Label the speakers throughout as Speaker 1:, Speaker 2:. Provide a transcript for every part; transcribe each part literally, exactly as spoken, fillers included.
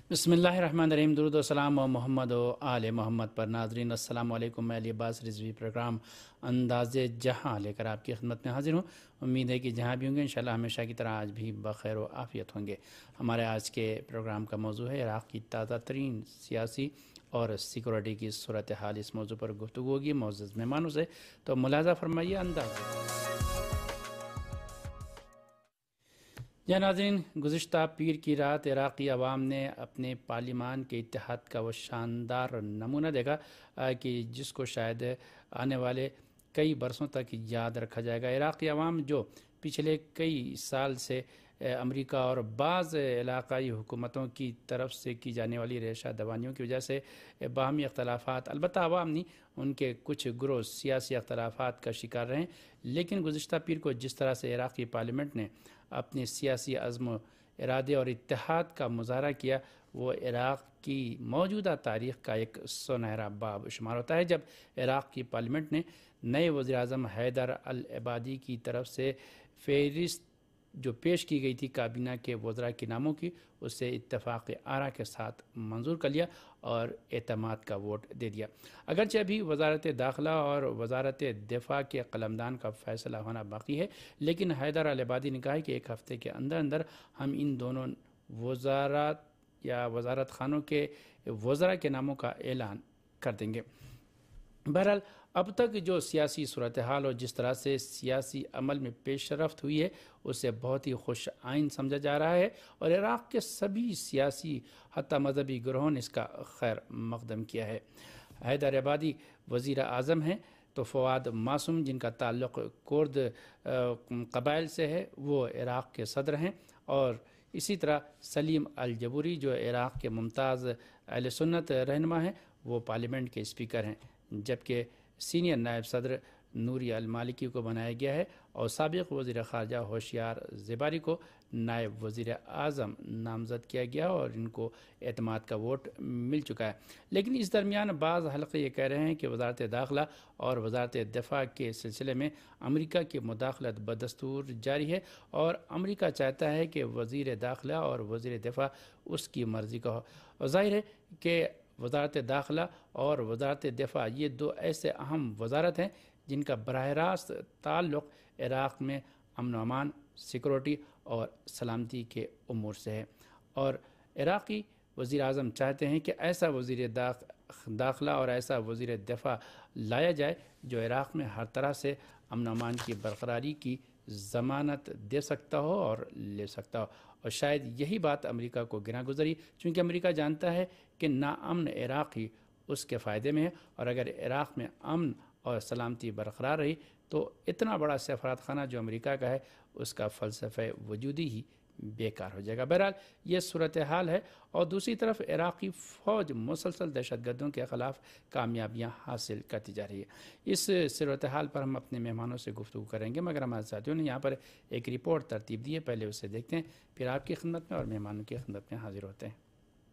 Speaker 1: بسم اللہ الرحمن الرحیم، درود و سلام و محمد و آل محمد پر۔ ناظرین السلام علیکم، میں علی عباس رضوی پروگرام انداز جہاں لے کر آپ کی خدمت میں حاضر ہوں۔ امید ہے کہ جہاں بھی ہوں گے انشاءاللہ ہمیشہ کی طرح آج بھی بخیر و عافیت ہوں گے۔ ہمارے آج کے پروگرام کا موضوع ہے عراق کی تازہ ترین سیاسی اور سیکورٹی کی صورتحال۔ اس موضوع پر گفتگو ہوگی معزز مہمانوں سے، تو ملاحظہ فرمائیے انداز۔ یا ناظرین، گزشتہ پیر کی رات عراقی عوام نے اپنے پارلیمان کے اتحاد کا وہ شاندار نمونہ دیکھا کہ جس کو شاید آنے والے کئی برسوں تک یاد رکھا جائے گا۔ عراقی عوام جو پچھلے کئی سال سے امریکہ اور بعض علاقائی حکومتوں کی طرف سے کی جانے والی ریشہ دوانیوں کی وجہ سے باہمی اختلافات، البتہ عوام نہیں، ان کے کچھ گروہ سیاسی اختلافات کا شکار رہے، لیکن گزشتہ پیر کو جس طرح سے عراقی پارلیمنٹ نے اپنے سیاسی عزم و ارادے اور اتحاد کا مظاہرہ کیا، وہ عراق کی موجودہ تاریخ کا ایک سنہرا باب شمار ہوتا ہے۔ جب عراق کی پارلیمنٹ نے نئے وزیر اعظم حیدر العبادی کی طرف سے فہرست جو پیش کی گئی تھی کابینہ کے وزراء کے ناموں کی، اسے اتفاق آرا کے ساتھ منظور کر لیا اور اعتماد کا ووٹ دے دیا۔ اگرچہ ابھی وزارت داخلہ اور وزارت دفاع کے قلمدان کا فیصلہ ہونا باقی ہے، لیکن حیدر العبادی نے کہا ہے کہ ایک ہفتے کے اندر اندر ہم ان دونوں وزارات یا وزارت خانوں کے وزراء کے ناموں کا اعلان کر دیں گے۔ بہرحال اب تک جو سیاسی صورتحال اور جس طرح سے سیاسی عمل میں پیش رفت ہوئی ہے اسے بہت ہی خوش آئند سمجھا جا رہا ہے، اور عراق کے سبھی سیاسی حتیٰ مذہبی گروہوں نے اس کا خیر مقدم کیا ہے۔ حیدر عبادی وزیر اعظم ہیں تو فواد معصوم جن کا تعلق کرد قبائل سے ہے وہ عراق کے صدر ہیں، اور اسی طرح سلیم الجبوری جو عراق کے ممتاز اہل سنت رہنما ہیں وہ پارلیمنٹ کے اسپیکر ہیں، جبکہ سینئر نائب صدر نوری المالکی کو بنایا گیا ہے اور سابق وزیر خارجہ ہوشیار زیباری کو نائب وزیر اعظم نامزد کیا گیا اور ان کو اعتماد کا ووٹ مل چکا ہے۔ لیکن اس درمیان بعض حلقے یہ کہہ رہے ہیں کہ وزارت داخلہ اور وزارت دفاع کے سلسلے میں امریکہ کی مداخلت بدستور جاری ہے، اور امریکہ چاہتا ہے کہ وزیر داخلہ اور وزیر دفاع اس کی مرضی کا ہو۔ اور ظاہر ہے کہ وزارت داخلہ اور وزارت دفاع یہ دو ایسے اہم وزارت ہیں جن کا براہ راست تعلق عراق میں امن و امان، سیکورٹی اور سلامتی کے امور سے ہے، اور عراقی وزیر اعظم چاہتے ہیں کہ ایسا وزیر داخلہ اور ایسا وزیر دفاع لایا جائے جو عراق میں ہر طرح سے امن و امان کی برقراری کی ضمانت دے سکتا ہو اور لے سکتا ہو۔ اور شاید یہی بات امریکہ کو گراں گزری، چونکہ امریکہ جانتا ہے کہ ناامن عراق ہی اس کے فائدے میں ہے، اور اگر عراق میں امن اور سلامتی برقرار رہی تو اتنا بڑا سفارت خانہ جو امریکہ کا ہے اس کا فلسفہ وجودی ہی بیکار ہو جائے گا۔ بہرحال یہ صورتحال ہے، اور دوسری طرف عراقی فوج مسلسل دہشت گردوں کے خلاف کامیابیاں حاصل کرتی جا رہی ہے۔ اس صورتحال پر ہم اپنے مہمانوں سے گفتگو کریں گے، مگر ہمارے ساتھیوں نے یہاں پر ایک رپورٹ ترتیب دی ہے، پہلے اسے دیکھتے ہیں، پھر آپ کی خدمت میں اور مہمانوں کی خدمت میں حاضر ہوتے ہیں۔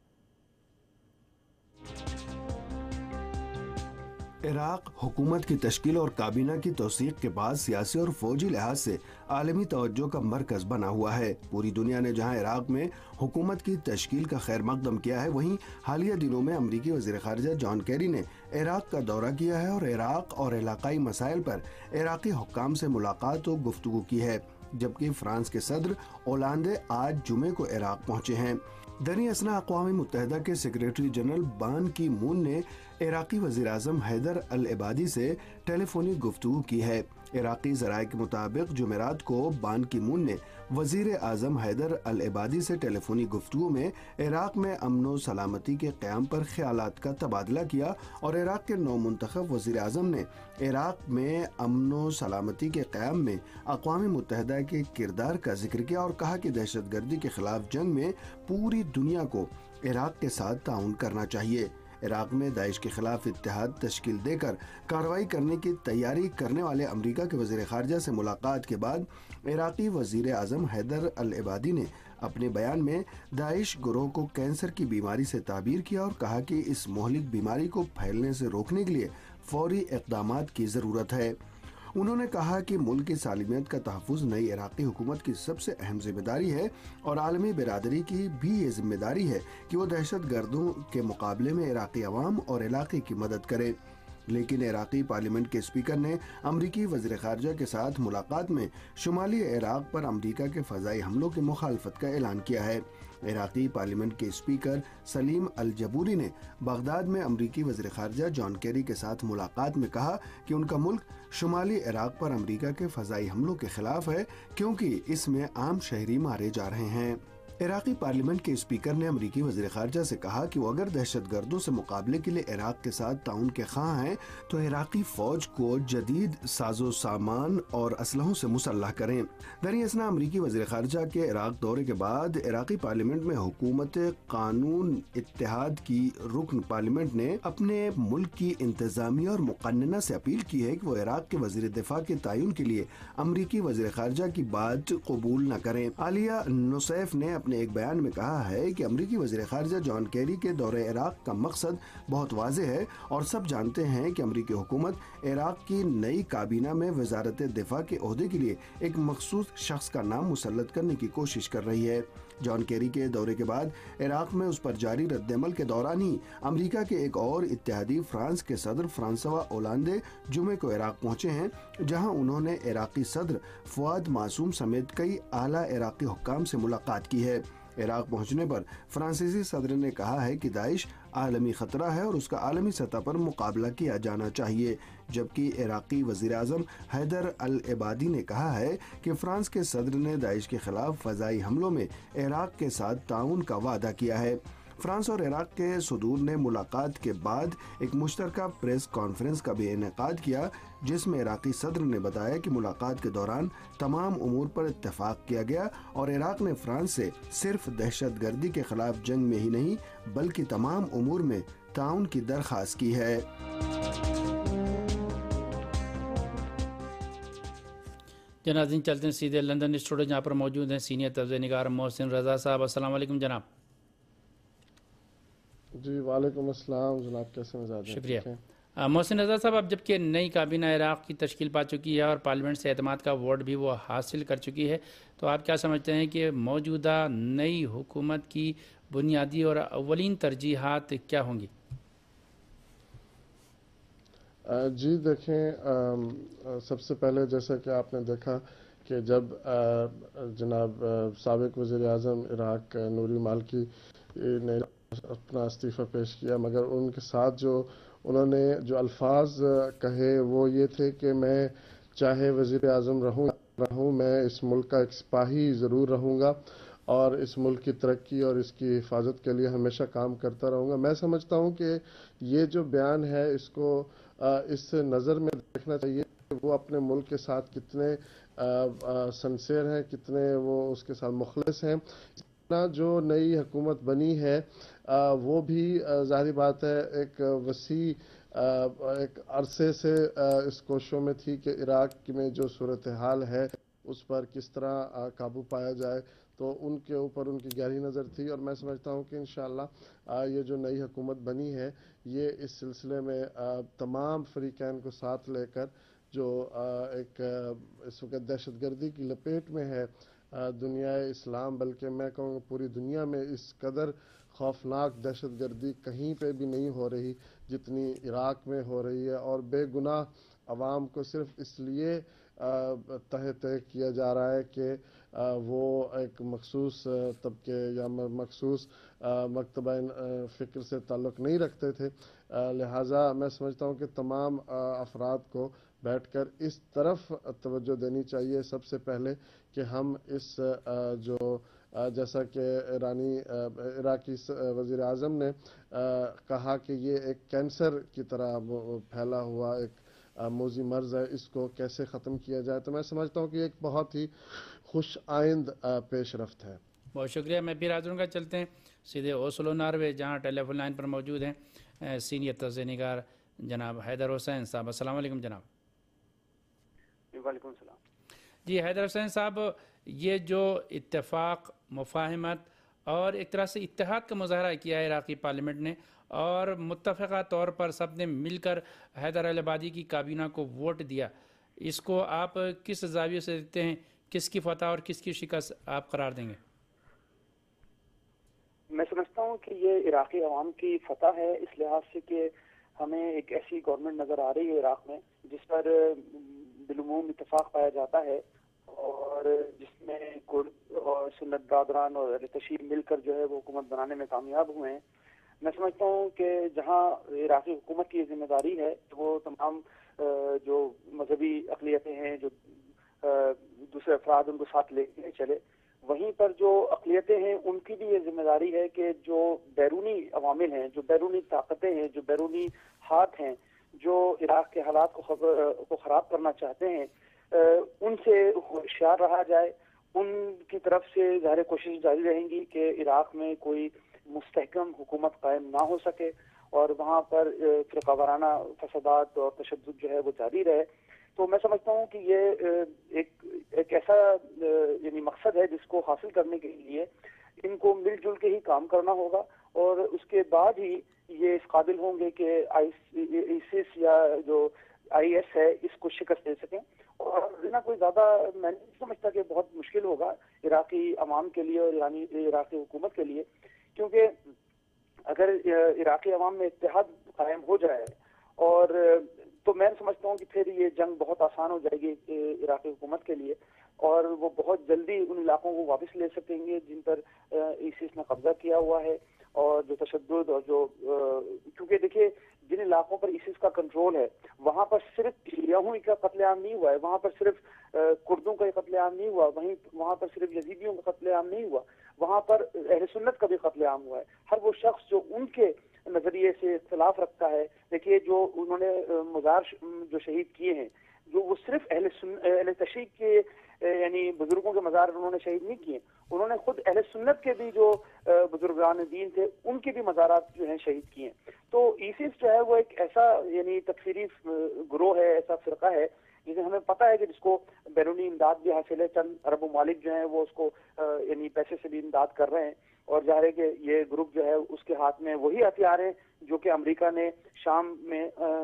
Speaker 2: عراق حکومت کی تشکیل اور کابینہ کی توثیق کے بعد سیاسی اور فوجی لحاظ سے عالمی توجہ کا مرکز بنا ہوا ہے۔ پوری دنیا نے جہاں عراق میں حکومت کی تشکیل کا خیر مقدم کیا ہے، وہیں حالیہ دنوں میں امریکی وزیر خارجہ جان کیری نے عراق کا دورہ کیا ہے اور عراق اور علاقائی مسائل پر عراقی حکام سے ملاقات و گفتگو کی ہے، جبکہ فرانس کے صدر اولاندے آج جمعے کو عراق پہنچے ہیں۔ دریں اثنا اقوام متحدہ کے سیکریٹری جنرل بان کی مون نے عراقی وزیر اعظم حیدر العبادی سے ٹیلی فونی گفتگو کی ہے۔ عراقی ذرائع کے مطابق جمعرات کو بان کی مون نے وزیر اعظم حیدر العبادی سے ٹیلی فونی گفتگو میں عراق میں امن و سلامتی کے قیام پر خیالات کا تبادلہ کیا، اور عراق کے نو منتخب وزیر اعظم نے عراق میں امن و سلامتی کے قیام میں اقوام متحدہ کے کردار کا ذکر کیا اور کہا کہ دہشت گردی کے خلاف جنگ میں پوری دنیا کو عراق کے ساتھ تعاون کرنا چاہیے۔ عراق میں داعش کے خلاف اتحاد تشکیل دے کر کارروائی کرنے کی تیاری کرنے والے امریکہ کے وزیر خارجہ سے ملاقات کے بعد عراقی وزیر اعظم حیدر العبادی نے اپنے بیان میں داعش گروہ کو کینسر کی بیماری سے تعبیر کیا اور کہا کہ اس مہلک بیماری کو پھیلنے سے روکنے کے لیے فوری اقدامات کی ضرورت ہے۔ انہوں نے کہا کہ ملک کی سالمیت کا تحفظ نئی عراقی حکومت کی سب سے اہم ذمہ داری ہے اور عالمی برادری کی بھی یہ ذمہ داری ہے کہ وہ دہشت گردوں کے مقابلے میں عراقی عوام اور علاقے کی مدد کرے۔ لیکن عراقی پارلیمنٹ کے اسپیکر نے امریکی وزیر خارجہ کے ساتھ ملاقات میں شمالی عراق پر امریکہ کے فضائی حملوں کی مخالفت کا اعلان کیا ہے۔ عراقی پارلیمنٹ کے اسپیکر سلیم الجبوری نے بغداد میں امریکی وزیر خارجہ جان کیری کے ساتھ ملاقات میں کہا کہ ان کا ملک شمالی عراق پر امریکہ کے فضائی حملوں کے خلاف ہے کیونکہ اس میں عام شہری مارے جا رہے ہیں۔ عراقی پارلیمنٹ کے اسپیکر نے امریکی وزیر خارجہ سے کہا کہ وہ اگر دہشت گردوں سے مقابلے کے لیے عراق کے ساتھ تعاون کے خواہاں ہیں تو عراقی فوج کو جدید ساز و سامان اور اسلحوں سے مسلح کریں۔ دریں اثنا امریکی وزیر خارجہ کے عراق دورے کے بعد عراقی پارلیمنٹ میں حکومت قانون اتحاد کی رکن پارلیمنٹ نے اپنے ملک کی انتظامیہ اور مقننہ سے اپیل کی ہے کہ وہ عراق کے وزیر دفاع کے تعین کے لیے امریکی وزیر خارجہ کی بات قبول نہ کریں۔ عالیہ نصیف نے اپنے ایک بیان میں کہا ہے کہ امریکی وزیر خارجہ جان کیری کے دورے عراق کا مقصد بہت واضح ہے اور سب جانتے ہیں کہ امریکی حکومت عراق کی نئی کابینہ میں وزارت دفاع کے عہدے کے لیے ایک مخصوص شخص کا نام مسلط کرنے کی کوشش کر رہی ہے۔ جان کیری کے دورے کے بعد عراق میں اس پر جاری رد عمل کے دوران ہی امریکہ کے ایک اور اتحادی فرانس کے صدر فرانسوا اولاندے جمعے کو عراق پہنچے ہیں، جہاں انہوں نے عراقی صدر فؤاد معصوم سمیت کئی اعلیٰ عراقی حکام سے ملاقات کی ہے۔ عراق پہنچنے پر فرانسیسی صدر نے کہا ہے کہ داعش عالمی خطرہ ہے اور اس کا عالمی سطح پر مقابلہ کیا جانا چاہیے، جبکہ عراقی وزیر اعظم حیدر العبادی نے کہا ہے کہ فرانس کے صدر نے داعش کے خلاف فضائی حملوں میں عراق کے ساتھ تعاون کا وعدہ کیا ہے۔ فرانس اور عراق کے صدور نے ملاقات کے بعد ایک مشترکہ پریس کانفرنس کا بھی انعقاد کیا، جس میں عراقی صدر نے بتایا کہ ملاقات کے دوران تمام امور پر اتفاق کیا گیا اور عراق نے فرانس سے صرف دہشت گردی کے خلاف جنگ میں ہی نہیں بلکہ تمام امور میں تعاون کی درخواست کی ہے۔
Speaker 1: جناظرین چلتے ہیں سیدھے لندن اسٹوڈیو، جہاں پر موجود ہیں سینئر تجزیہ نگار محسن رضا صاحب۔ السلام علیکم جناب۔
Speaker 3: جی وعلیکم السلام جناب، کیسے مزاج ہیں؟
Speaker 1: شکریہ محسن رضا صاحب۔ اب جبکہ نئی کابینہ عراق کی تشکیل پا چکی ہے اور پارلیمنٹ سے اعتماد کا ووٹ بھی وہ حاصل کر چکی ہے، تو آپ کیا سمجھتے ہیں کہ موجودہ نئی حکومت کی بنیادی اور اولین ترجیحات کیا ہوں گی؟
Speaker 3: جی دیکھیں، سب سے پہلے جیسا کہ آپ نے دیکھا کہ جب جناب سابق وزیر اعظم عراق نوری مالکی نے اپنا استعفیٰ پیش کیا، مگر ان کے ساتھ جو انہوں نے جو الفاظ کہے وہ یہ تھے کہ میں چاہے وزیر اعظم رہوں رہوں میں اس ملک کا ایک سپاہی ضرور رہوں گا اور اس ملک کی ترقی اور اس کی حفاظت کے لیے ہمیشہ کام کرتا رہوں گا۔ میں سمجھتا ہوں کہ یہ جو بیان ہے اس کو اس نظر میں دیکھنا چاہیے کہ وہ اپنے ملک کے ساتھ کتنے سنسیئر ہیں، کتنے وہ اس کے ساتھ مخلص ہیں۔ جو نئی حکومت بنی ہے وہ بھی ظاہری بات ہے ایک وسیع ایک عرصے سے اس کوششوں میں تھی کہ عراق میں جو صورتحال ہے اس پر کس طرح قابو پایا جائے، تو ان کے اوپر ان کی گہری نظر تھی، اور میں سمجھتا ہوں کہ انشاءاللہ یہ جو نئی حکومت بنی ہے یہ اس سلسلے میں تمام فریقین کو ساتھ لے کر جو ایک اس وقت دہشت گردی کی لپیٹ میں ہے دنیا اسلام، بلکہ میں کہوں گا پوری دنیا میں اس قدر خوفناک دہشت گردی کہیں پہ بھی نہیں ہو رہی جتنی عراق میں ہو رہی ہے، اور بے گناہ عوام کو صرف اس لیے تہہ تہہ کیا جا رہا ہے کہ وہ ایک مخصوص طبقے یا مخصوص مکتبہ فکر سے تعلق نہیں رکھتے تھے۔ لہٰذا میں سمجھتا ہوں کہ تمام افراد کو بیٹھ کر اس طرف توجہ دینی چاہیے سب سے پہلے کہ ہم اس جو جیسا کہ ایرانی عراقی وزیر اعظم نے کہا کہ یہ ایک کینسر کی طرح پھیلا ہوا ایک موذی مرض ہے، اس کو کیسے ختم کیا جائے، تو میں سمجھتا ہوں کہ ایک بہت ہی خوش آئند پیش رفت ہے۔
Speaker 1: بہت شکریہ۔ میں پھر حاضروں کا چلتے ہیں سیدھے اوسلو ناروے، جہاں ٹیلی فون لائن پر موجود ہیں سینئر تجزیہ نگار جناب حیدر حسین صاحب۔ السلام علیکم جناب۔
Speaker 4: وعلیکم السلام۔
Speaker 1: جی حیدر حسین صاحب، یہ جو اتفاق، مفاہمت اور ایک طرح سے اتحاد کا مظاہرہ کیا ہے عراقی پارلیمنٹ نے، اور متفقہ طور پر سب نے مل کر حیدر العبادی کی کابینہ کو ووٹ دیا، اس کو آپ کس زاویے سے دیکھتے ہیں؟ کس کی فتح اور کس کی شکست آپ قرار دیں گے؟
Speaker 4: میں سمجھتا ہوں کہ یہ عراقی عوام کی فتح ہے، اس لحاظ سے کہ ہمیں ایک ایسی گورنمنٹ نظر آ رہی ہے عراق میں جس پر بالعموم اتفاق پایا جاتا ہے، اور جس میں کرد اور سنت برادران اور اہل تشیع مل کر جو ہے وہ حکومت بنانے میں کامیاب ہوئے ہیں۔ میں سمجھتا ہوں کہ جہاں عراقی حکومت کی ذمہ داری ہے وہ تمام جو مذہبی اقلیتیں ہیں، جو دوسرے افراد ان کو ساتھ لے کے چلے، وہیں پر جو اقلیتیں ہیں ان کی بھی یہ ذمہ داری ہے کہ جو بیرونی عوامل ہیں، جو بیرونی طاقتیں ہیں، جو بیرونی ہاتھ ہیں، جو عراق کے حالات کو کو خراب کرنا چاہتے ہیں، ان سے ہوشیار رہا جائے۔ ان کی طرف سے ظاہر کوشش جاری رہیں گی کہ عراق میں کوئی مستحکم حکومت قائم نہ ہو سکے اور وہاں پر فرقہ وارانہ فسادات اور تشدد جو ہے وہ جاری رہے۔ تو میں سمجھتا ہوں کہ یہ ایک ایک ایسا یعنی مقصد ہے جس کو حاصل کرنے کے لیے ان کو مل جل کے ہی کام کرنا ہوگا، اور اس کے بعد ہی یہ اس قابل ہوں گے کہ آئیسس یا جو آئی ایس ہے اس کو شکست دے سکیں۔ اور نہ کوئی زیادہ میں نہیں سمجھتا کہ بہت مشکل ہوگا عراقی عوام کے لیے اور ایرانی عراقی حکومت کے لیے، کیونکہ اگر عراقی عوام میں اتحاد قائم ہو جائے اور تو میں سمجھتا ہوں کہ پھر یہ جنگ بہت آسان ہو جائے گی عراقی حکومت کے لیے، اور وہ بہت جلدی ان علاقوں کو واپس لے سکیں گے جن پر آئیسس نے قبضہ کیا ہوا ہے، اور جو تشدد اور جو کیونکہ دیکھیے جن علاقوں پر آئیسس کا کنٹرول ہے وہاں پر صرف شیعوں کا قتل عام نہیں ہوا ہے، وہاں پر صرف کردوں کا قتل عام نہیں ہوا، وہیں وہاں پر صرف یزیدیوں کا قتل عام نہیں ہوا، وہاں پر اہل سنت کا بھی قتل عام ہوا ہے۔ ہر وہ شخص جو ان کے نظریے سے اختلاف رکھتا ہے، دیکھیے جو انہوں نے مزار جو شہید کیے ہیں، جو وہ صرف اہل سن اہل تشیع کے یعنی بزرگوں کے مزار انہوں نے شہید نہیں کیے، انہوں نے خود اہل سنت کے بھی جو بزرگان دین تھے ان کے بھی مزارات جو ہیں شہید کیے ہیں۔ تو آئیسس جو ہے وہ ایک ایسا یعنی تکفیری گروہ ہے، ایسا فرقہ ہے جسے ہمیں پتہ ہے کہ جس کو بیرونی امداد بھی حاصل ہے، چند عرب ممالک جو ہیں وہ اس کو یعنی پیسے سے بھی امداد کر رہے ہیں، اور ظاہر ہے کہ یہ گروپ جو ہے اس کے ہاتھ میں وہی ہتھیار ہیں جو کہ امریکہ نے شام میں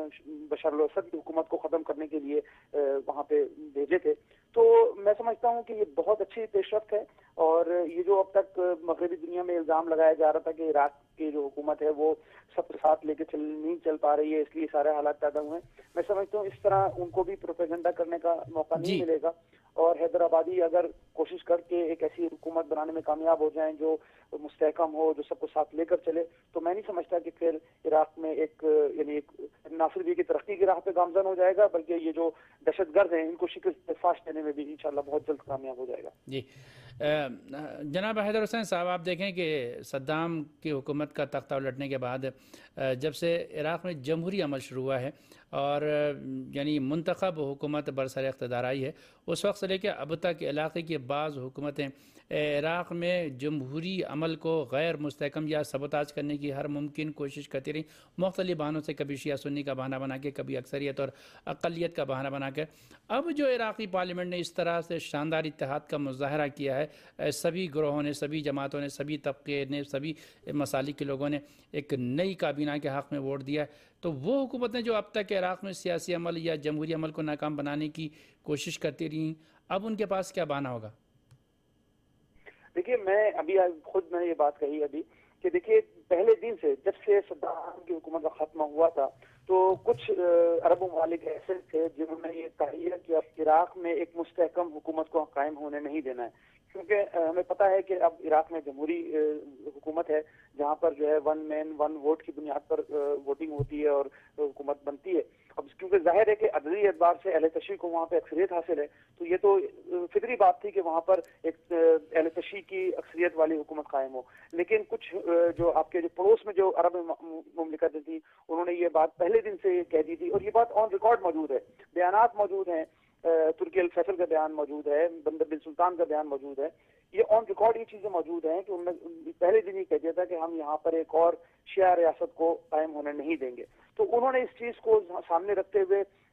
Speaker 4: بشار الاسد کی حکومت کو ختم کرنے کے لیے وہاں پہ بھیجے تھے۔ تو میں سمجھتا ہوں کہ یہ بہت اچھی پیش رفت ہے، اور یہ جو اب تک مغربی دنیا میں الزام لگایا جا رہا تھا کہ عراق کی جو حکومت ہے وہ سب کے ساتھ لے کے چل نہیں چل پا رہی ہے، اس لیے سارے حالات پیدا ہوئے ہیں، میں سمجھتا ہوں اس طرح ان کو بھی پروپیگنڈا کرنے کا موقع نہیں ملے گا، اور حیدرآبادی اگر کوشش کر کے ایک ایسی حکومت بنانے میں کامیاب ہو جائیں جو مستحکم ہو، جو سب کو ساتھ لے کر چلے، تو میں نہیں سمجھتا کہ پھر عراق میں ایک یعنی ایک ناصر بھی کی ترقی کی راہ پہ گامزن ہو جائے گا، بلکہ یہ جو دہشت گرد ہیں ان کو شکست فاش دینے میں بھی انشاءاللہ بہت جلد کامیاب ہو جائے گا۔
Speaker 1: جی جناب حیدر حسین صاحب، آپ دیکھیں کہ صدام کی حکومت کا تختہ الٹنے کے بعد جب سے عراق میں جمہوری عمل شروع ہوا ہے اور یعنی منتخب حکومت برسر اقتدار آئی ہے، اس وقت سے لے کے اب تک علاقے کی بعض حکومتیں عراق میں جمہوری عمل کو غیر مستحکم یا سبوتاج کرنے کی ہر ممکن کوشش کرتی رہی، مختلف بہانوں سے، کبھی شیعہ سنی کا بہانہ بنا کے، کبھی اکثریت اور اقلیت کا بہانہ بنا کے۔ اب جو عراقی پارلیمنٹ نے اس طرح سے شاندار اتحاد کا مظاہرہ کیا ہے، سبھی گروہوں نے، سبھی جماعتوں نے، سبھی طبقے نے، سبھی مسالک کے لوگوں نے ایک نئی کابینہ کے حق میں ووٹ دیا ہے، تو وہ حکومتیں جو اب تک عراق میں سیاسی عمل یا جمہوری عمل کو ناکام بنانے کی کوشش کرتی رہی، اب ان کے پاس کیا بہانہ ہوگا؟
Speaker 4: دیکھیے میں ابھی خود میں نے یہ بات کہی ابھی کہ دیکھیے پہلے دن سے جب سے صدام کی حکومت کا خاتمہ ہوا تھا تو کچھ عرب ممالک ایسے تھے جنہوں نے یہ تحریر کیا عراق میں ایک مستحکم حکومت کو قائم ہونے نہیں دینا ہے، کیونکہ ہمیں پتہ ہے کہ اب عراق میں جمہوری حکومت ہے جہاں پر جو ہے ون مین ون ووٹ کی بنیاد پر ووٹنگ ہوتی ہے اور حکومت بنتی ہے۔ اب کیونکہ ظاہر ہے کہ عددی اعتبار سے اہل تشیع کو وہاں پہ اکثریت حاصل ہے، تو یہ تو فطری بات تھی کہ وہاں پر ایک اہل تشیع کی اکثریت والی حکومت قائم ہو، لیکن کچھ جو آپ کے جو پڑوس میں جو عرب مملکتیں تھیں انہوں نے یہ بات پہلے دن سے کہہ دی تھی، اور یہ بات آن ریکارڈ موجود ہے، بیانات موجود ہیں، ترکی الفیصل کا بیان موجود ہے، بندر بن سلطان کا بیان موجود ہے، یہ آن ریکارڈ یہ چیزیں موجود ہیں کہ انہوں نے پہلے دن ہی کہہ دیا تھا کہ ہم یہاں پر ایک اور شیعہ ریاست کو قائم ہونے نہیں دیں گے۔ تو انہوں نے اس چیز کو سامنے رکھتے ہوئے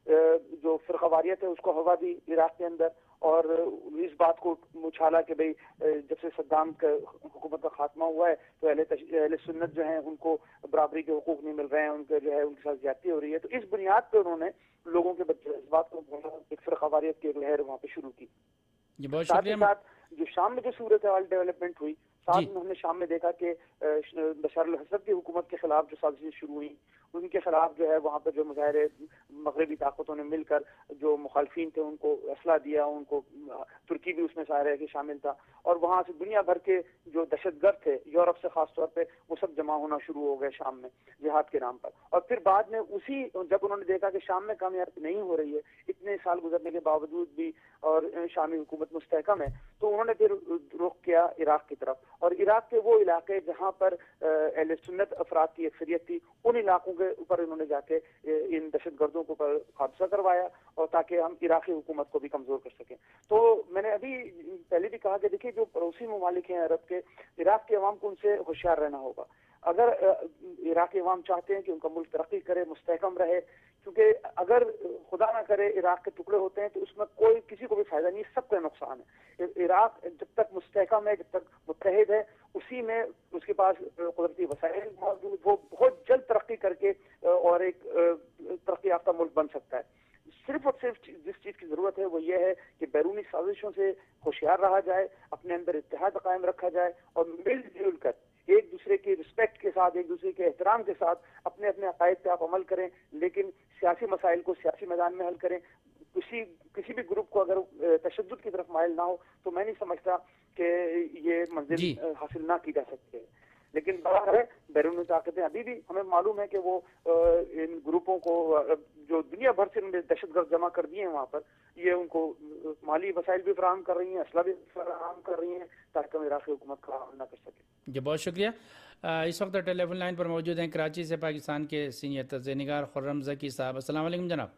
Speaker 4: جو فرقہ واریت ہے اس کو ہوا دی عراق کے اندر، اور اس بات کو اچھالا کہ بھئی جب سے صدام کا حکومت کا خاتمہ ہوا ہے تو اہل اہل سنت جو ہیں ان کو برابری کے حقوق نہیں مل رہے ہیں، ان کے جو ہے ان کے ساتھ زیادتی ہو رہی ہے. تو اس بنیاد پہ انہوں نے لوگوں کے اس بات کو ایک فرقہ واریت کی ایک لہر وہاں پہ شروع کی. ساتھ ہی ساتھ جو شام میں جو صورتحال ڈیولپمنٹ ہوئی، ساتھ میں ہم نے شام میں دیکھا کہ بشار الاسد کی حکومت کے خلاف جو سازشیں شروع ہوئی، ان کے خلاف جو ہے وہاں پر جو مظاہرے مغربی طاقتوں نے مل کر جو مخالفین تھے ان کو اسلحہ دیا، ان کو ترکی بھی اس میں ظاہر ہے کہ شامل تھا، اور وہاں سے دنیا بھر کے جو دہشت گرد تھے یورپ سے خاص طور پہ وہ سب جمع ہونا شروع ہو گئے شام میں جہاد کے نام پر. اور پھر بعد میں اسی جب انہوں نے دیکھا کہ شام میں کامیابی نہیں ہو رہی ہے اتنے سال گزرنے کے باوجود بھی اور شامی حکومت مستحکم ہے، تو انہوں نے پھر رخ کیا عراق کی طرف. اور عراق کے وہ علاقے جہاں پر اہل سنت افراد کی اکثریت تھی، ان علاقوں کے اوپر انہوں نے جا کے ان دہشت گردوں کو حادثہ کروایا اور تاکہ ہم عراقی حکومت کو بھی کمزور کر سکیں. تو میں نے ابھی پہلے بھی کہا کہ دیکھیے جو پڑوسی ممالک ہیں عرب کے، عراق کے عوام کو ان سے ہوشیار رہنا ہوگا. اگر عراقی عوام چاہتے ہیں کہ ان کا ملک ترقی کرے، مستحکم رہے، کیونکہ اگر خدا نہ کرے عراق کے ٹکڑے ہوتے ہیں تو اس میں کوئی کسی کو بھی فائدہ نہیں، سب کا نقصان ہے. عراق جب تک مستحکم ہے، جب تک متحد ہے، اسی میں اس کے پاس قدرتی وسائل موجود، وہ بہت جلد ترقی کر کے اور ایک ترقی یافتہ ملک بن سکتا ہے. صرف اور صرف جس چیز کی ضرورت ہے وہ یہ ہے کہ بیرونی سازشوں سے ہوشیار رہا جائے، اپنے اندر اتحاد قائم رکھا جائے اور مل جل کر ایک دوسرے کی رسپیکٹ کے ساتھ، ایک دوسرے کے احترام کے ساتھ اپنے اپنے عقائد پہ آپ عمل کریں، لیکن سیاسی مسائل کو سیاسی میدان میں حل کریں. کسی کسی بھی گروپ کو اگر تشدد کی طرف مائل نہ ہو تو میں نہیں سمجھتا کہ یہ منزل جی. حاصل نہ کی جا سکتی ہے. لیکن بڑا ہے بیرونی طاقتیں ابھی بھی ہمیں معلوم ہے کہ وہ ان گروپوں کو جو دنیا بھر سے دہشت گرد جمع کر دیے ہیں وہاں پر، یہ ان کو مالی وسائل بھی فراہم کر رہی ہیں، اسلحہ بھی فراہم کر رہی ہیں تاکہ ہم عراقی حکومت کا حملہ نہ کر سکیں.
Speaker 1: جی بہت شکریہ. اس وقت ٹیلی فون لائن پر موجود ہیں کراچی سے پاکستان کے سینئر تجزیہ نگار خرم ذکی صاحب. السلام علیکم جناب.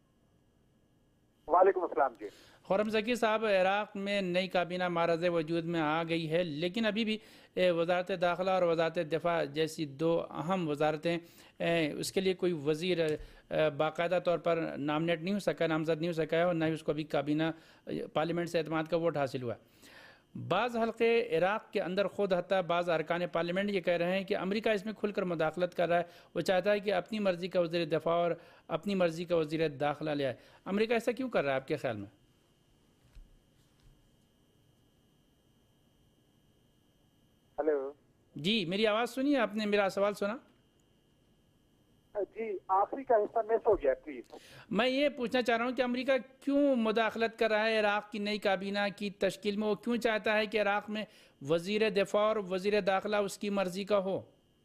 Speaker 5: وعلیکم السلام. جی
Speaker 1: خرم ذکی صاحب، عراق میں نئی کابینہ معرض وجود میں آ گئی ہے، لیکن ابھی بھی وزارت داخلہ اور وزارت دفاع جیسی دو اہم وزارتیں، اس کے لیے کوئی وزیر باقاعدہ طور پر نامنیٹ نہیں ہو سکا، نامزد نہیں ہو سکا ہے، اور نہ ہی اس کو ابھی کابینہ پارلیمنٹ سے اعتماد کا ووٹ حاصل ہوا ہے. بعض حلقے عراق کے اندر خود حتیٰ بعض ارکان پارلیمنٹ یہ کہہ رہے ہیں کہ امریکہ اس میں کھل کر مداخلت کر رہا ہے، وہ چاہتا ہے کہ اپنی مرضی کا وزیر دفاع اور اپنی مرضی کا وزیر داخلہ لے آئے. امریکہ ایسا کیوں کر رہا ہے آپ کے خیال میں؟
Speaker 5: ہلو
Speaker 1: جی میری آواز سنی؟ آپ نے میرا سوال سنا؟
Speaker 5: جی آخری کا حصہ مس ہو گیا پلیز.
Speaker 1: میں یہ پوچھنا چاہ رہا ہوں کہ امریکہ کیوں مداخلت کر رہا ہے عراق کی نئی کابینہ کی تشکیل میں؟ وہ کیوں چاہتا ہے کہ عراق میں وزیر دفاع اور وزیر داخلہ اس کی مرضی کا ہو؟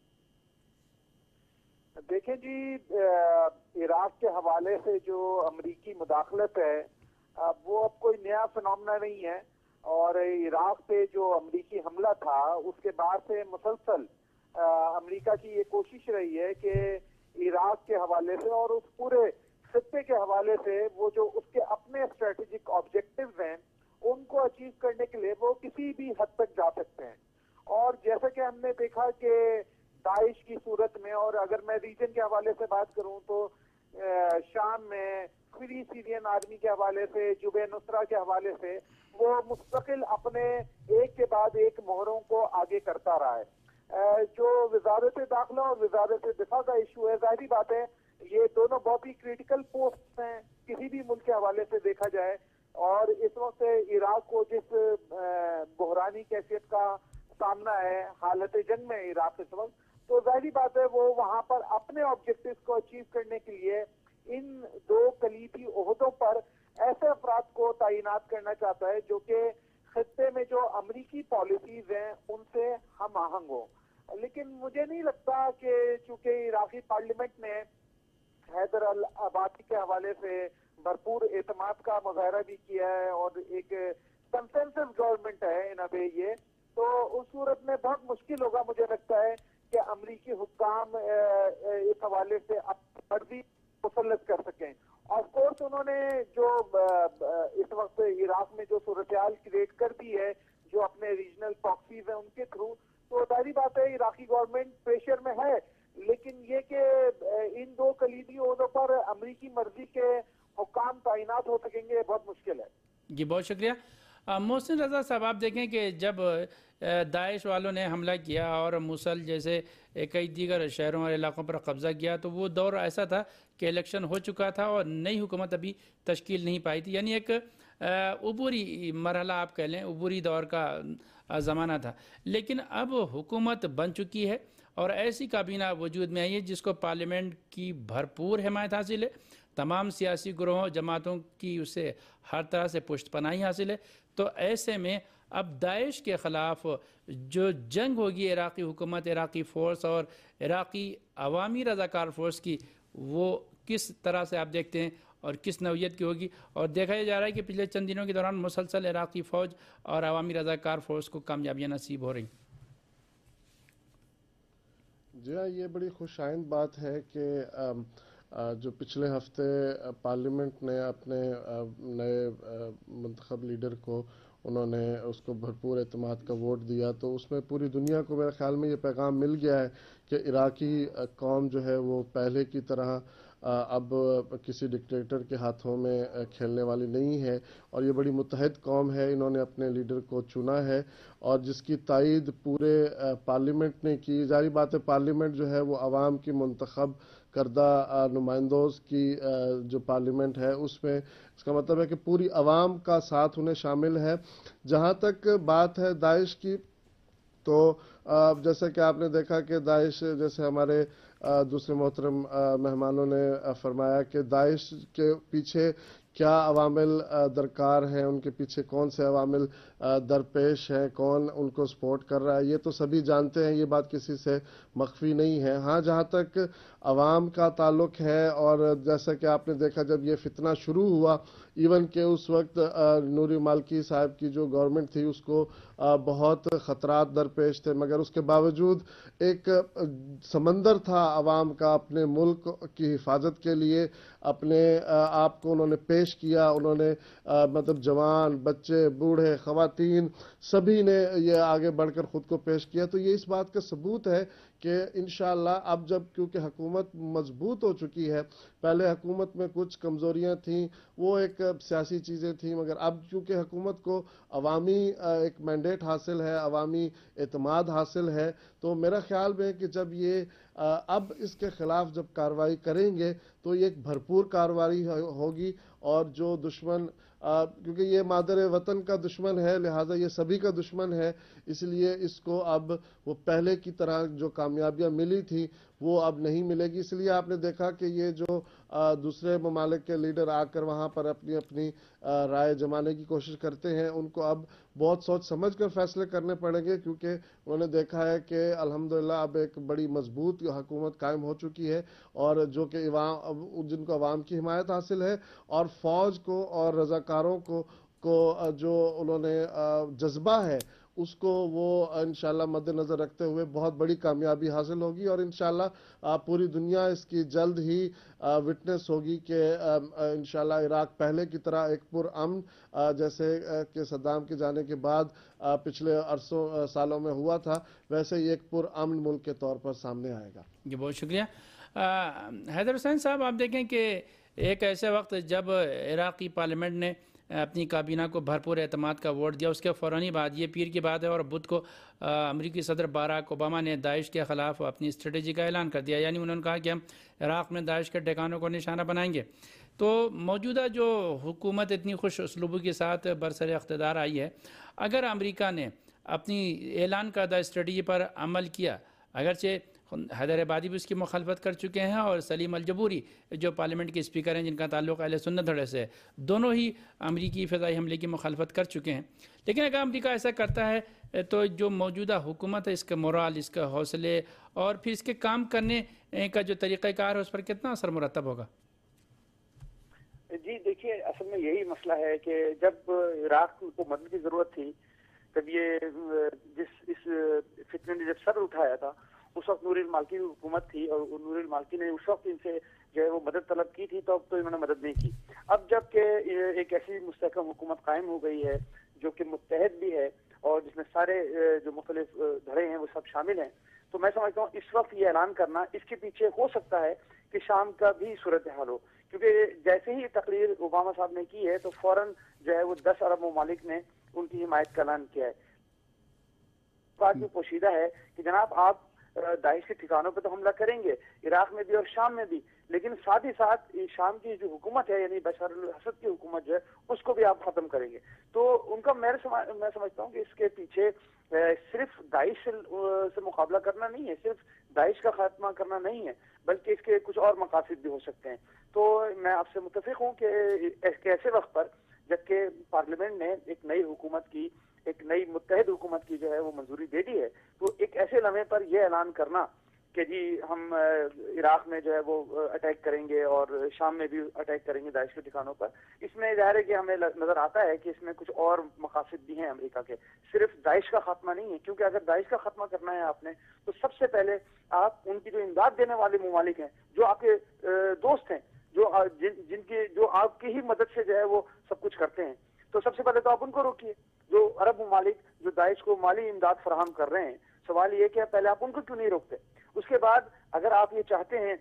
Speaker 5: دیکھیں جی، عراق کے حوالے سے جو امریکی مداخلت ہے وہ اب کوئی نیا فنامنا نہیں ہے، اور عراق پہ جو امریکی حملہ تھا اس کے بعد سے مسلسل امریکہ کی یہ کوشش رہی ہے کہ عراق کے حوالے سے اور اس پورے خطے کے حوالے سے وہ جو اس کے اپنے اسٹریٹجک آبجیکٹیوز ہیں ان کو اچیو کرنے کے لیے وہ کسی بھی حد تک جا سکتے ہیں. اور جیسا کہ ہم نے دیکھا کہ داعش کی صورت میں، اور اگر میں ریجن کے حوالے سے بات کروں تو شام میں فری سیرین آرمی کے حوالے سے، جبہ نصرہ کے حوالے سے وہ مستقل اپنے ایک کے بعد ایک مہروں کو آگے کرتا رہا ہے. جو وزارت داخلہ اور وزارت دفاع کا ایشو ہے، ظاہری بات ہے یہ دونوں بہت ہی کریٹیکل پوسٹ ہیں کسی بھی ملک کے حوالے سے دیکھا جائے، اور اس وقت عراق کو جس بحرانی کیفیت کا سامنا ہے، حالت جنگ میں عراق اس وقت، تو ظاہری بات ہے وہ وہاں پر اپنے آبجیکٹیوز کو اچیو کرنے کے لیے ان دو کلیدی عہدوں پر ایسے افراد کو تعینات کرنا چاہتا ہے جو کہ خطے میں جو امریکی پالیسیز ہیں ان سے ہم آہنگ ہوں. لیکن مجھے نہیں لگتا کہ چونکہ عراقی پارلیمنٹ نے حیدر العبادی کے حوالے سے بھرپور اعتماد کا مظاہرہ بھی کیا ہے اور ایک کنسنسس گورنمنٹ ہے ان ابے یہ، تو اس صورت میں بہت مشکل ہوگا مجھے لگتا ہے کہ امریکی حکام اس حوالے سے اپنی مرضی مسلط کر سکیں. آف کورس انہوں نے جو اس وقت عراق میں جو صورتحال کریٹ کر دی ہے جو اپنے ریجنل پراکسیز ہیں ان کے تھرو، تو ظاہری بات ہے عراقی گورنمنٹ پریشر میں ہے، لیکن یہ کہ ان دو کلیدی عہدوں پر امریکی مرضی کے हुक्काम तैनात हो सकेंगे, ये बहुत मुश्किल है।
Speaker 1: जी बहुत शुक्रिया। मोहसिन रज़ा साहब, आप देखें कि जब दाइश वालों ने हमला किया और मूसल जैसे कई दीगर शहरों और इलाकों पर कब्ज़ा किया, तो वो दौर ऐसा था कि इलेक्शन हो चुका था और नई हुकूमत अभी तश्कील नहीं पाई थी, यानी एक अबूरी मरहला आप कह लें, अबूरी दौर का ज़माना था। लेकिन अब हुकूमत बन चुकी है और ऐसी काबीना वजूद में आई है जिसको पार्लियामेंट की भरपूर हिमायत हासिल है, तमाम सियासी ग्रोहों जमातों की उसे हर तरह से पुष्टपनाही हासिल है। तो ऐसे में अब दाइश के ख़िलाफ़ जो जंग होगी इराक़ी हुकूमत, इराक़ी फ़ोर्स और इराक़ी अवामी रज़ाकार फ़ोर्स की, वो किस तरह से आप देखते हैं और किस नौइयत की होगी? और देखा जा रहा है कि पिछले चंद दिनों के दौरान मुसलसल इराक़ी फ़ौज और अवामी रज़ाकार फ़ोर्स को कामयाबियाँ नसीब हो रही।
Speaker 3: जी हाँ, ये बड़ी खुशाइंद बात है कि जो पिछले हफ्ते पार्लियामेंट ने अपने नए मुंतखब लीडर को, उन्होंने उसको भरपूर एतमाद का वोट दिया, तो उसमें पूरी दुनिया को मेरे ख्याल में ये पैगाम मिल गया है कि इराकी कौम जो है वो पहले की तरह अब किसी डिक्टेटर के हाथों में खेलने वाली नहीं है और ये बड़ी मुत्तहद कौम है। इन्होंने अपने लीडर को चुना है और जिसकी तायीद पूरे पार्लियामेंट ने की। जारी बात है, पार्लियामेंट जो है वो आवाम की मुंतखब करदा नुमाइंदों की जो पार्लियामेंट है, उसमें इसका मतलब है कि पूरी आवाम का साथ उन्हें शामिल है। जहाँ तक बात है दाइश की, तो जैसे कि आपने देखा कि दाइश, जैसे हमारे दूसरे मोहतरम मेहमानों ने फरमाया कि दाइश के पीछे क्या अवामिल दरकार हैं, उनके पीछे कौन से अवामिल दरपेश हैं, कौन उनको सपोर्ट कर रहा है, ये तो सभी जानते हैं, ये बात किसी से मख्फी नहीं है। हाँ, जहाँ तक अवाम का ताल्लुक है, और जैसा कि आपने देखा जब ये फितना शुरू हुआ, इवन के उस वक्त नूरी मालकी साहब की जो गवर्नमेंट थी उसको बहुत ख़तरात दरपेश थे, मगर उसके बावजूद एक समंदर था अवाम का अपने मुल्क की हिफाजत के लिए, अपने आप को उन्होंने पेश किया। उन्होंने मतलब जवान, बच्चे, बूढ़े, ख़वातीन सभी ने ये आगे बढ़कर ख़ुद को पेश किया। तो ये इस बात का सबूत है कि इंशाअल्लाह अब जब, क्योंकि हुकूमत मजबूत हो चुकी है, पहले हुकूमत में कुछ कमज़ोरियाँ थीं, वो एक सियासी चीज़ें थीं, मगर अब चूँकि हुकूमत को अवामी एक मैंडेट हासिल है, अवामी एतमाद हासिल है, तो मेरा ख्याल में कि जब ये अब इसके ख़िलाफ़ जब कार्रवाई करेंगे तो ये एक भरपूर कार्रवाई होगी। और जो दुश्मन, क्योंकि ये मादर वतन का दुश्मन है, लिहाजा ये सभी का दुश्मन है, इसलिए इसको अब वो पहले की तरह जो कामयाबियाँ मिली थी वो अब नहीं मिलेगी। इसलिए आपने देखा कि ये जो दूसरे ममालिक के लीडर आकर वहाँ पर अपनी अपनी राय जमाने की कोशिश करते हैं, उनको अब बहुत सोच समझ कर फैसले करने पड़ेंगे, क्योंकि उन्होंने देखा है कि अल्हम्दुलिल्लाह अब एक बड़ी मजबूत हुकूमत कायम हो चुकी है, और जो कि जिनको अवाम की हिमायत हासिल है, और फ़ौज को और रज़ाकारों को को जो उन्होंने जज्बा है उसको वो इंशाल्लाह मद्देनज़र रखते हुए बहुत बड़ी कामयाबी हासिल होगी। और इंशाल्लाह पूरी दुनिया इसकी जल्द ही विटनेस होगी कि इंशाल्लाह इराक़ पहले की तरह एक पुरअमन, जैसे कि सद्दाम के जाने के बाद पिछले अरसों सालों में हुआ था, वैसे ही एक पुरअमन मुल्क के तौर पर सामने आएगा।
Speaker 1: जी बहुत शुक्रिया। हैदर हुसैन साहब, आप देखें कि एक ऐसे वक्त जब इराक़ी पार्लियामेंट ने अपनी काबीना को भरपूर एतमाद का वोट दिया, उसके फ़ौरन ही बाद, ये पीर की बात है, और बुध को अमेरिकी सदर बाराक ओबामा ने दाइश के ख़िलाफ़ अपनी स्ट्रेटजी का ऐलान कर दिया, यानी उन्होंने कहा कि हम इराक़ में दाइश के ठिकानों को निशाना बनाएंगे। तो मौजूदा जो हुकूमत इतनी खुश उसलूबी के साथ बरसर इक़्तिदार आई है, अगर अमेरिका ने अपनी ऐलान करदा स्ट्रेटजी पर अमल किया, अगरचे हैदर आबादी भी उसकी मुखालफत कर चुके हैं और सलीम अल-जबूरी जो पार्लियामेंट के स्पीकर हैं जिनका ताल्लुक़ अहले सुन्नत धड़े से, दोनों ही अमरीकी फ़िज़ाई हमले की मुखालफत कर चुके हैं। लेकिन अगर अमरीका ऐसा करता है तो जो मौजूदा हुकूमत है, इसका मोराल, इसका हौसले और फिर इसके काम करने का जो तरीक़ाकार है, उस पर कितना असर मुरतब होगा?
Speaker 4: जी देखिए, असल में यही मसला है कि जब इराक़ को मदद की ज़रूरत थी, तब ये जिस इस फितने ने जब सर उठाया था, उस वक्त नूरी मालकी की हुकूमत थी और नूरी मालकी ने उस वक्त इनसे जो है वो मदद तलब की थी, तो अब तो इन्होंने मदद नहीं की। अब जब के एक ऐसी मुस्तहकम हुकूमत कायम हो गई है जो कि मुत्तहद भी है और जिसमें सारे जो मुख्तलिफ धड़े हैं वो सब शामिल हैं, तो मैं समझता हूँ इस वक्त ये ऐलान करना, इसके पीछे हो सकता है कि शाम का भी सूरत हाल हो, کیونکہ جیسے ہی تقریر اوباما صاحب نے کی ہے تو فوراً جو ہے وہ دس ارب ممالک نے ان کی حمایت کا اعلان کیا ہے. بات بھی پوشیدہ ہے کہ جناب آپ داعش کے ٹھکانوں پہ تو حملہ کریں گے عراق میں بھی اور شام میں بھی، لیکن ساتھ ہی ساتھ شام کی جو حکومت ہے یعنی بشار الاسد کی حکومت جو ہے اس کو بھی آپ ختم کریں گے. تو ان کا میں سمجھتا ہوں کہ اس کے پیچھے صرف داعش سے مقابلہ کرنا نہیں ہے، صرف داعش کا خاتمہ کرنا نہیں ہے، بلکہ اس کے کچھ اور مقاصد بھی ہو سکتے ہیں. تو میں آپ سے متفق ہوں کہ ایسے وقت پر جبکہ پارلیمنٹ نے ایک نئی حکومت کی، ایک نئی متحد حکومت کی جو ہے وہ منظوری دے دی ہے، تو ایک ایسے لمحے پر یہ اعلان کرنا کہ جی ہم عراق میں جو ہے وہ اٹیک کریں گے اور شام میں بھی اٹیک کریں گے داعش کے ٹھکانوں پر، اس میں ظاہر ہے کہ ہمیں نظر آتا ہے کہ اس میں کچھ اور مقاصد بھی ہیں امریکہ کے، صرف داعش کا خاتمہ نہیں ہے. کیونکہ اگر داعش کا خاتمہ کرنا ہے آپ نے تو سب سے پہلے آپ ان کی جو امداد دینے والے ممالک ہیں، جو آپ کے دوست ہیں، جو جن جن کی جو آپ کی ہی مدد سے جو ہے وہ سب کچھ کرتے ہیں، تو سب سے پہلے تو آپ ان کو روکیے. جو عرب ممالک جو داعش کو مالی امداد فراہم کر رہے ہیں، سوال یہ کہ پہلے آپ ان کو کیوں نہیں روکتے؟ اس کے بعد اگر آپ یہ چاہتے ہیں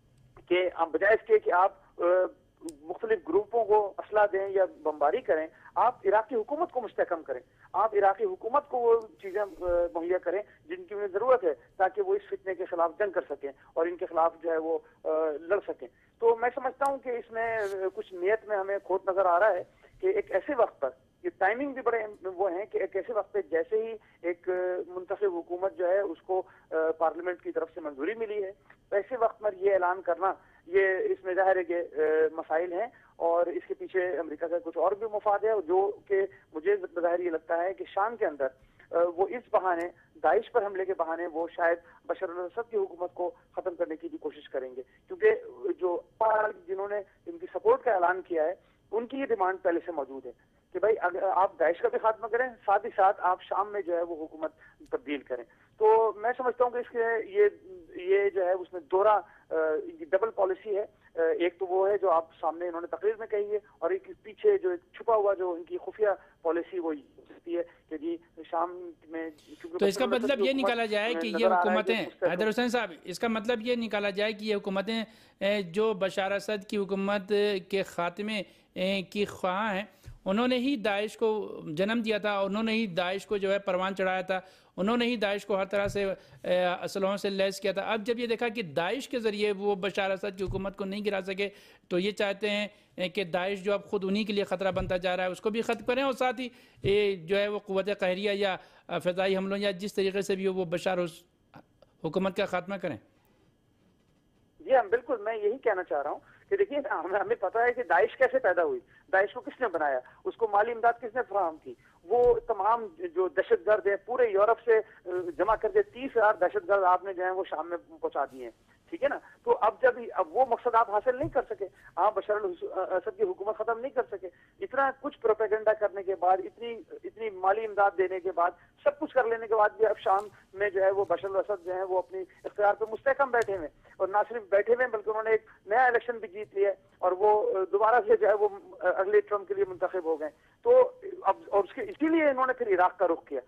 Speaker 4: کہ بجائے اس کے کہ آپ مختلف گروپوں کو اسلحہ دیں یا بمباری کریں، آپ عراق کی حکومت کو مستحکم کریں، آپ عراقی حکومت کو وہ چیزیں مہیا کریں جن کی انہیں ضرورت ہے تاکہ وہ اس فتنے کے خلاف جنگ کر سکیں اور ان کے خلاف جو ہے وہ لڑ سکیں. تو میں سمجھتا ہوں کہ اس میں کچھ نیت میں ہمیں کھوٹ نظر آ رہا ہے کہ ایک ایسے وقت پر یہ ٹائمنگ بھی بڑے وہ ہیں کہ ایک ایسے وقت پہ جیسے ہی ایک منتخب حکومت جو ہے اس کو پارلیمنٹ کی طرف سے منظوری ملی ہے، ایسے وقت پر یہ اعلان کرنا، یہ اس میں ظاہر ہے کہ مسائل ہیں اور اس کے پیچھے امریکہ کا کچھ اور بھی مفاد ہے، جو کہ مجھے ظاہر یہ لگتا ہے کہ شام کے اندر وہ اس بہانے داعش پر حملے کے بہانے وہ شاید بشار الاسد کی حکومت کو ختم کرنے کی بھی کوشش کریں گے. کیونکہ جو جنہوں نے ان کی سپورٹ کا اعلان کیا ہے ان کی یہ ڈیمانڈ پہلے سے موجود ہے کہ بھائی اگر آپ داعش کا بھی خاتمہ کریں، ساتھ ہی ساتھ آپ شام میں جو ہے وہ حکومت تبدیل کریں. تو میں سمجھتا ہوں کہ اس کے یہ یہ جو ہے اس میں دوہرا ڈبل پالیسی ہے. ایک تو وہ ہے جو آپ سامنے انہوں نے تقریر میں کہی ہے، اور ایک پیچھے جو چھپا ہوا جو ان کی خفیہ پالیسی وہ ہو سکتی ہے کہ جی شام میں.
Speaker 1: تو اس کا مطلب یہ نکالا جائے کہ یہ حکومتیں، حیدر حسین صاحب، اس کا مطلب یہ نکالا جائے کہ یہ حکومتیں جو بشار اسد کی حکومت کے خاتمے کی خواہاں ہیں، انہوں نے ہی داعش کو جنم دیا تھا، انہوں نے ہی داعش کو جو ہے پروان چڑھایا تھا، انہوں نے ہی داعش کو ہر طرح سے اسلحوں سے لیس کیا تھا. اب جب یہ دیکھا کہ داعش کے ذریعے وہ بشار اسد کی حکومت کو نہیں گرا سکے تو یہ چاہتے ہیں کہ داعش جو اب خود انہی کے لیے خطرہ بنتا جا رہا ہے اس کو بھی ختم کریں، اور ساتھ ہی جو ہے وہ قوت قہریہ یا فضائی حملوں یا جس طریقے سے بھی وہ بشار حکومت کا خاتمہ کریں.
Speaker 4: جی ہاں بالکل، میں یہی کہنا چاہ رہا ہوں کہ دیکھیے ہمیں پتا ہے کہ داعش کیسے پیدا ہوئی، داعش کو کس نے بنایا، اس کو مالی امداد کس نے فراہم کی. وہ تمام جو دہشت گرد ہیں پورے یورپ سے جمع کر کے تیس ہزار دہشت گرد آپ نے جو ہے وہ شام میں پہنچا دیے ہیں، ٹھیک ہے نا. تو اب جب اب وہ مقصد آپ حاصل نہیں کر سکے، آپ بشار الاسد کی حکومت ختم نہیں کر سکے، اتنا کچھ پروپیگنڈا کرنے کے بعد، اتنی اتنی مالی امداد دینے کے بعد، سب کچھ کر لینے کے بعد بھی اب شام میں جو ہے وہ بشار الاسد جو ہے وہ اپنی اختیار پہ مستحکم بیٹھے ہوئے، اور نہ صرف بیٹھے ہوئے بلکہ انہوں نے ایک نیا الیکشن بھی جیت لیا اور وہ دوبارہ سے جو ہے وہ اگلے ٹرم کے لیے منتخب ہو گئے. تو اب اور اس کے اسی لیے انہوں نے پھر عراق کا رخ کیا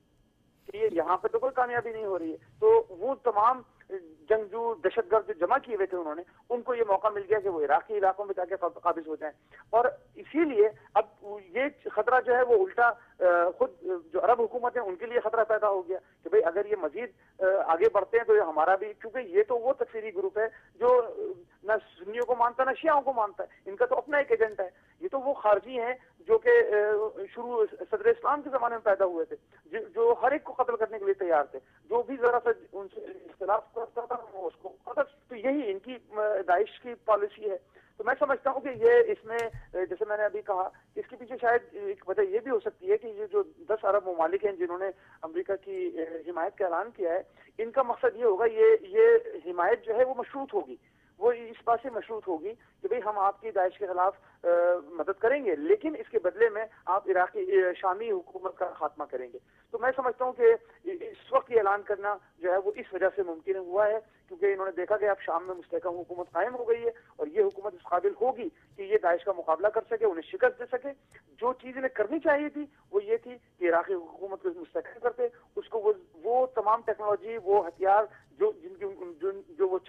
Speaker 4: کہ یہ یہاں پہ تو کوئی کامیابی نہیں ہو رہی ہے. تو وہ تمام جنگجو دہشت گرد جو جمع کیے ہوئے تھے انہوں نے، ان کو یہ موقع مل گیا کہ وہ عراقی علاقوں میں جا کے قابض ہو جائیں. اور اسی لیے اب یہ خطرہ جو ہے وہ الٹا خود جو عرب حکومت ہیں ان کے لیے خطرہ پیدا ہو گیا کہ بھئی اگر یہ مزید آگے بڑھتے ہیں تو یہ ہمارا بھی، کیونکہ یہ تو وہ تکفیری گروپ ہے جو نہ سنیوں کو مانتا نہ شیعوں کو مانتا ہے، ان کا تو اپنا ایک ایجنڈا ہے. یہ تو وہ خارجی ہیں جو کہ شروع صدر اسلام کے زمانے میں پیدا ہوئے تھے، جو ہر ایک کو قتل کرنے کے لیے تیار تھے، جو بھی ذرا سا ان سے اختلاف کرتا تھا وہ اس کو قتل. تو یہی ان کی داعش کی پالیسی ہے. تو میں سمجھتا ہوں کہ یہ اس میں جیسے میں نے ابھی کہا اس کے پیچھے شاید ایک وجہ یہ بھی ہو سکتی ہے کہ یہ جو دس ارب ممالک ہیں جنہوں نے امریکہ کی حمایت کا اعلان کیا ہے، ان کا مقصد یہ ہوگا، یہ یہ حمایت جو ہے وہ مشروط ہوگی، وہ اس بات سے مشروط ہوگی کہ بھئی ہم آپ کی داعش کے خلاف مدد کریں گے لیکن اس کے بدلے میں آپ عراقی شامی حکومت کا خاتمہ کریں گے. تو میں سمجھتا ہوں کہ اس وقت یہ اعلان کرنا جو ہے وہ اس وجہ سے ممکن ہوا ہے کیونکہ انہوں نے دیکھا کہ اب شام میں مستحکم حکومت قائم ہو گئی ہے اور یہ حکومت اس قابل ہوگی کہ یہ داعش کا مقابلہ کر سکے، انہیں شکست دے سکے. جو چیز انہیں کرنی چاہیے تھی وہ یہ تھی کہ عراقی حکومت کو مستحکم کرتے، اس کو وہ وہ تمام ٹیکنالوجی، وہ ہتھیار جو جن کی جو وہ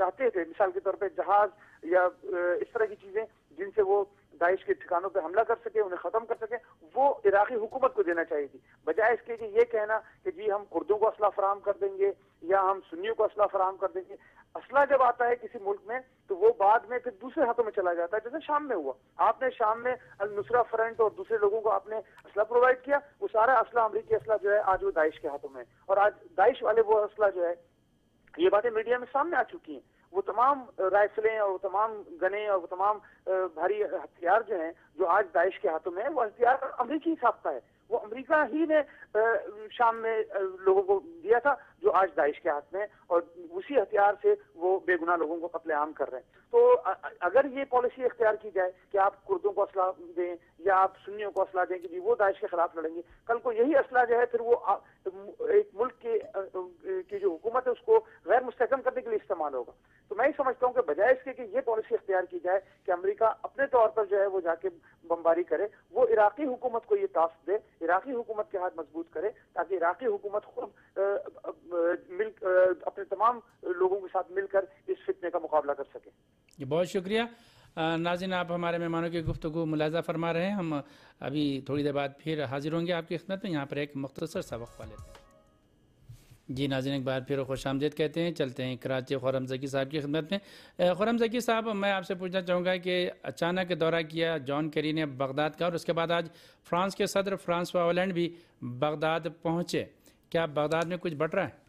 Speaker 4: چاہتے تھے، مثال کے طور پہ جہاز یا اس طرح کی چیزیں جن سے وہ داعش کے ٹھکانوں پہ حملہ کر سکے، انہیں ختم کر سکے، وہ عراقی حکومت کو دینا چاہیے تھی، بجائے اس کے کہ یہ کہنا کہ جی ہم کردوں کو اسلحہ فراہم کر دیں گے یا ہم سنیوں کو اسلحہ فراہم کر دیں گے۔ اسلحہ جب آتا ہے کسی ملک میں تو وہ بعد میں پھر دوسرے ہاتھوں میں چلا جاتا ہے، جیسے شام میں ہوا، آپ نے شام میں النصرہ فرنٹ اور دوسرے لوگوں کو آپ نے اسلحہ پرووائڈ کیا، وہ سارا اسلحہ امریکی اسلحہ جو ہے آج وہ داعش کے ہاتھوں میں ہے، اور آج داعش والے وہ اسلحہ جو ہے، یہ باتیں میڈیا میں سامنے آ چکی ہیں، وہ تمام رائفلیں اور وہ تمام گنیں اور وہ تمام بھاری ہتھیار جو ہیں جو آج داعش کے ہاتھوں میں ہیں، وہ ہتھیار امریکی ساختہ ہے، وہ امریکہ ہی نے شام میں لوگوں کو دیا تھا جو آج داعش کے ہاتھ میں، اور اسی ہتھیار سے وہ بے گناہ لوگوں کو قتل عام کر رہے ہیں۔ تو اگر یہ پالیسی اختیار کی جائے کہ آپ کردوں کو اسلحہ دیں یا آپ سنیوں کو اسلحہ دیں کہ جی وہ داعش کے خلاف لڑیں گے، کل کو یہی اسلحہ جو ہے پھر وہ ایک ملک کے کی جو حکومت ہے اس کو غیر مستحکم کرنے کے لیے استعمال ہوگا۔ تو میں یہ سمجھتا ہوں کہ بجائے اس کے کہ یہ پالیسی اختیار کی جائے کہ امریکہ اپنے طور پر جو ہے وہ جا کے بمباری کرے، وہ عراقی حکومت کو یہ ٹاسک دے، عراقی حکومت کے ہاتھ مضبوط کرے تاکہ عراقی حکومت خود مل اپنے تمام لوگوں کے ساتھ مل کر اس فتنے کا مقابلہ کر سکے۔
Speaker 1: جی بہت شکریہ ناظرین، آپ ہمارے مہمانوں کی گفتگو ملاحظہ فرما رہے ہیں۔ ہم ابھی تھوڑی دیر بعد پھر حاضر ہوں گے آپ کی خدمت میں، یہاں پر ایک مختصر سا وقفہ لیتے ہیں۔ جی ناظرین، ایک بار پھر خوش آمدید کہتے ہیں، چلتے ہیں کراچی خرم زکی صاحب کی خدمت میں۔ خرم زکی صاحب، میں آپ سے پوچھنا چاہوں گا کہ اچانک دورہ کیا جان کیری نے بغداد کا، اور اس کے بعد آج فرانس کے صدر فرانسوا ہولینڈ بھی بغداد پہنچے، کیا بغداد میں کچھ بٹ رہا ہے؟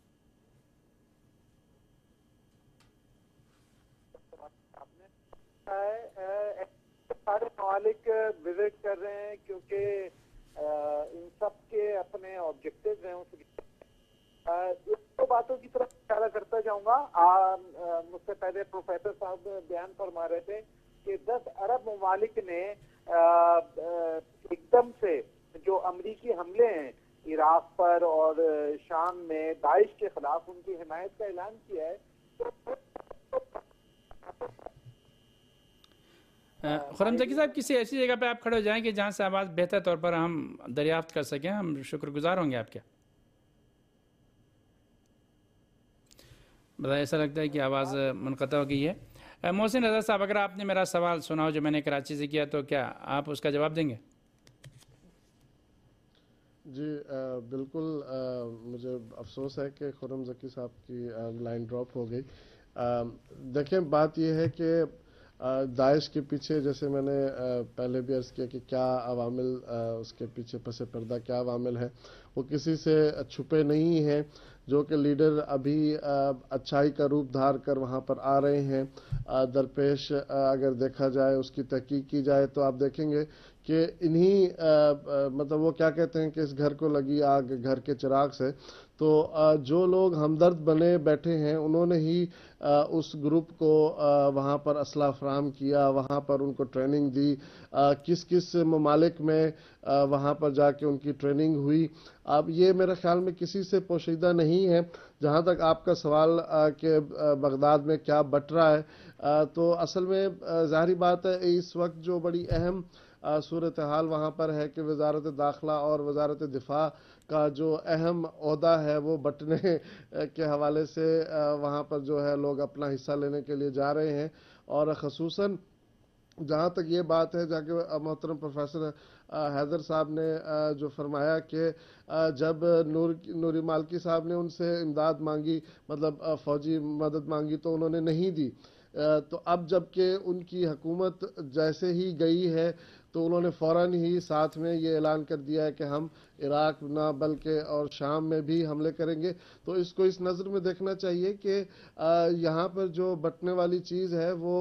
Speaker 5: سارے ممالک وزٹ کر رہے ہیں کیونکہ ان سب کے اپنے آبجیکٹیوز ہیں، دو باتوں کی طرف اشارہ کرتا جاؤں گا۔ مجھ سے پہلے پروفیسر صاحب بیان فرما رہے تھے کہ دس ارب ممالک نے ایک دم سے جو امریکی حملے ہیں عراق پر اور شام میں داعش کے خلاف ان کی حمایت کا اعلان کیا ہے۔
Speaker 1: خرم زکی صاحب، کسی ایسی جگہ پہ آپ کھڑے ہو جائیں کہ جہاں سے آواز بہتر طور پر ہم دریافت کر سکیں، ہم شکر گزار ہوں گے آپ کے۔ بتائیں، ایسا لگتا ہے کہ آواز منقطع ہو گئی ہے۔ محسن رضا صاحب، اگر آپ نے میرا سوال سنا ہو جو میں نے کراچی سے کیا تو کیا آپ اس کا جواب دیں گے؟
Speaker 3: جی بالکل، مجھے افسوس ہے کہ خرم زکی صاحب کی لائن ڈراپ ہو گئی۔ دیکھیں، بات یہ ہے کہ داعش کے پیچھے، جیسے میں نے پہلے بھی عرض کیا کہ کیا عوامل اس کے پیچھے پس پردہ کیا عوامل ہیں، وہ کسی سے چھپے نہیں ہیں، جو کہ لیڈر ابھی اچھائی کا روپ دھار کر وہاں پر آ رہے ہیں۔ درپیش اگر دیکھا جائے، اس کی تحقیق کی جائے تو آپ دیکھیں گے کہ انہی مطلب وہ کیا کہتے ہیں کہ اس گھر کو لگی آگ گھر کے چراغ سے، تو جو لوگ ہمدرد بنے بیٹھے ہیں انہوں نے ہی اس گروپ کو وہاں پر اسلحہ فراہم کیا، وہاں پر ان کو ٹریننگ دی، کس کس ممالک میں وہاں پر جا کے ان کی ٹریننگ ہوئی۔ اب یہ میرے خیال میں کسی سے پوشیدہ نہیں ہے۔ جہاں تک آپ کا سوال کہ بغداد میں کیا بٹ رہا ہے، تو اصل میں ظاہری بات ہے اس وقت جو بڑی اہم صورتحال وہاں پر ہے کہ وزارت داخلہ اور وزارت دفاع کا جو اہم عہدہ ہے وہ بٹنے کے حوالے سے وہاں پر جو ہے لوگ اپنا حصہ لینے کے لیے جا رہے ہیں، اور خصوصاً جہاں تک یہ بات ہے، جہاں کہ محترم پروفیسر حیدر صاحب نے جو فرمایا کہ جب نور نوری مالکی صاحب نے ان سے امداد مانگی، مطلب فوجی مدد مانگی، تو انہوں نے نہیں دی، تو اب جب کہ ان کی حکومت جیسے ہی گئی ہے تو انہوں نے فوراً ہی ساتھ میں یہ اعلان کر دیا ہے کہ ہم عراق نہ بلکہ اور شام میں بھی حملے کریں گے۔ تو اس کو اس نظر میں دیکھنا چاہیے کہ یہاں پر جو بٹنے والی چیز ہے وہ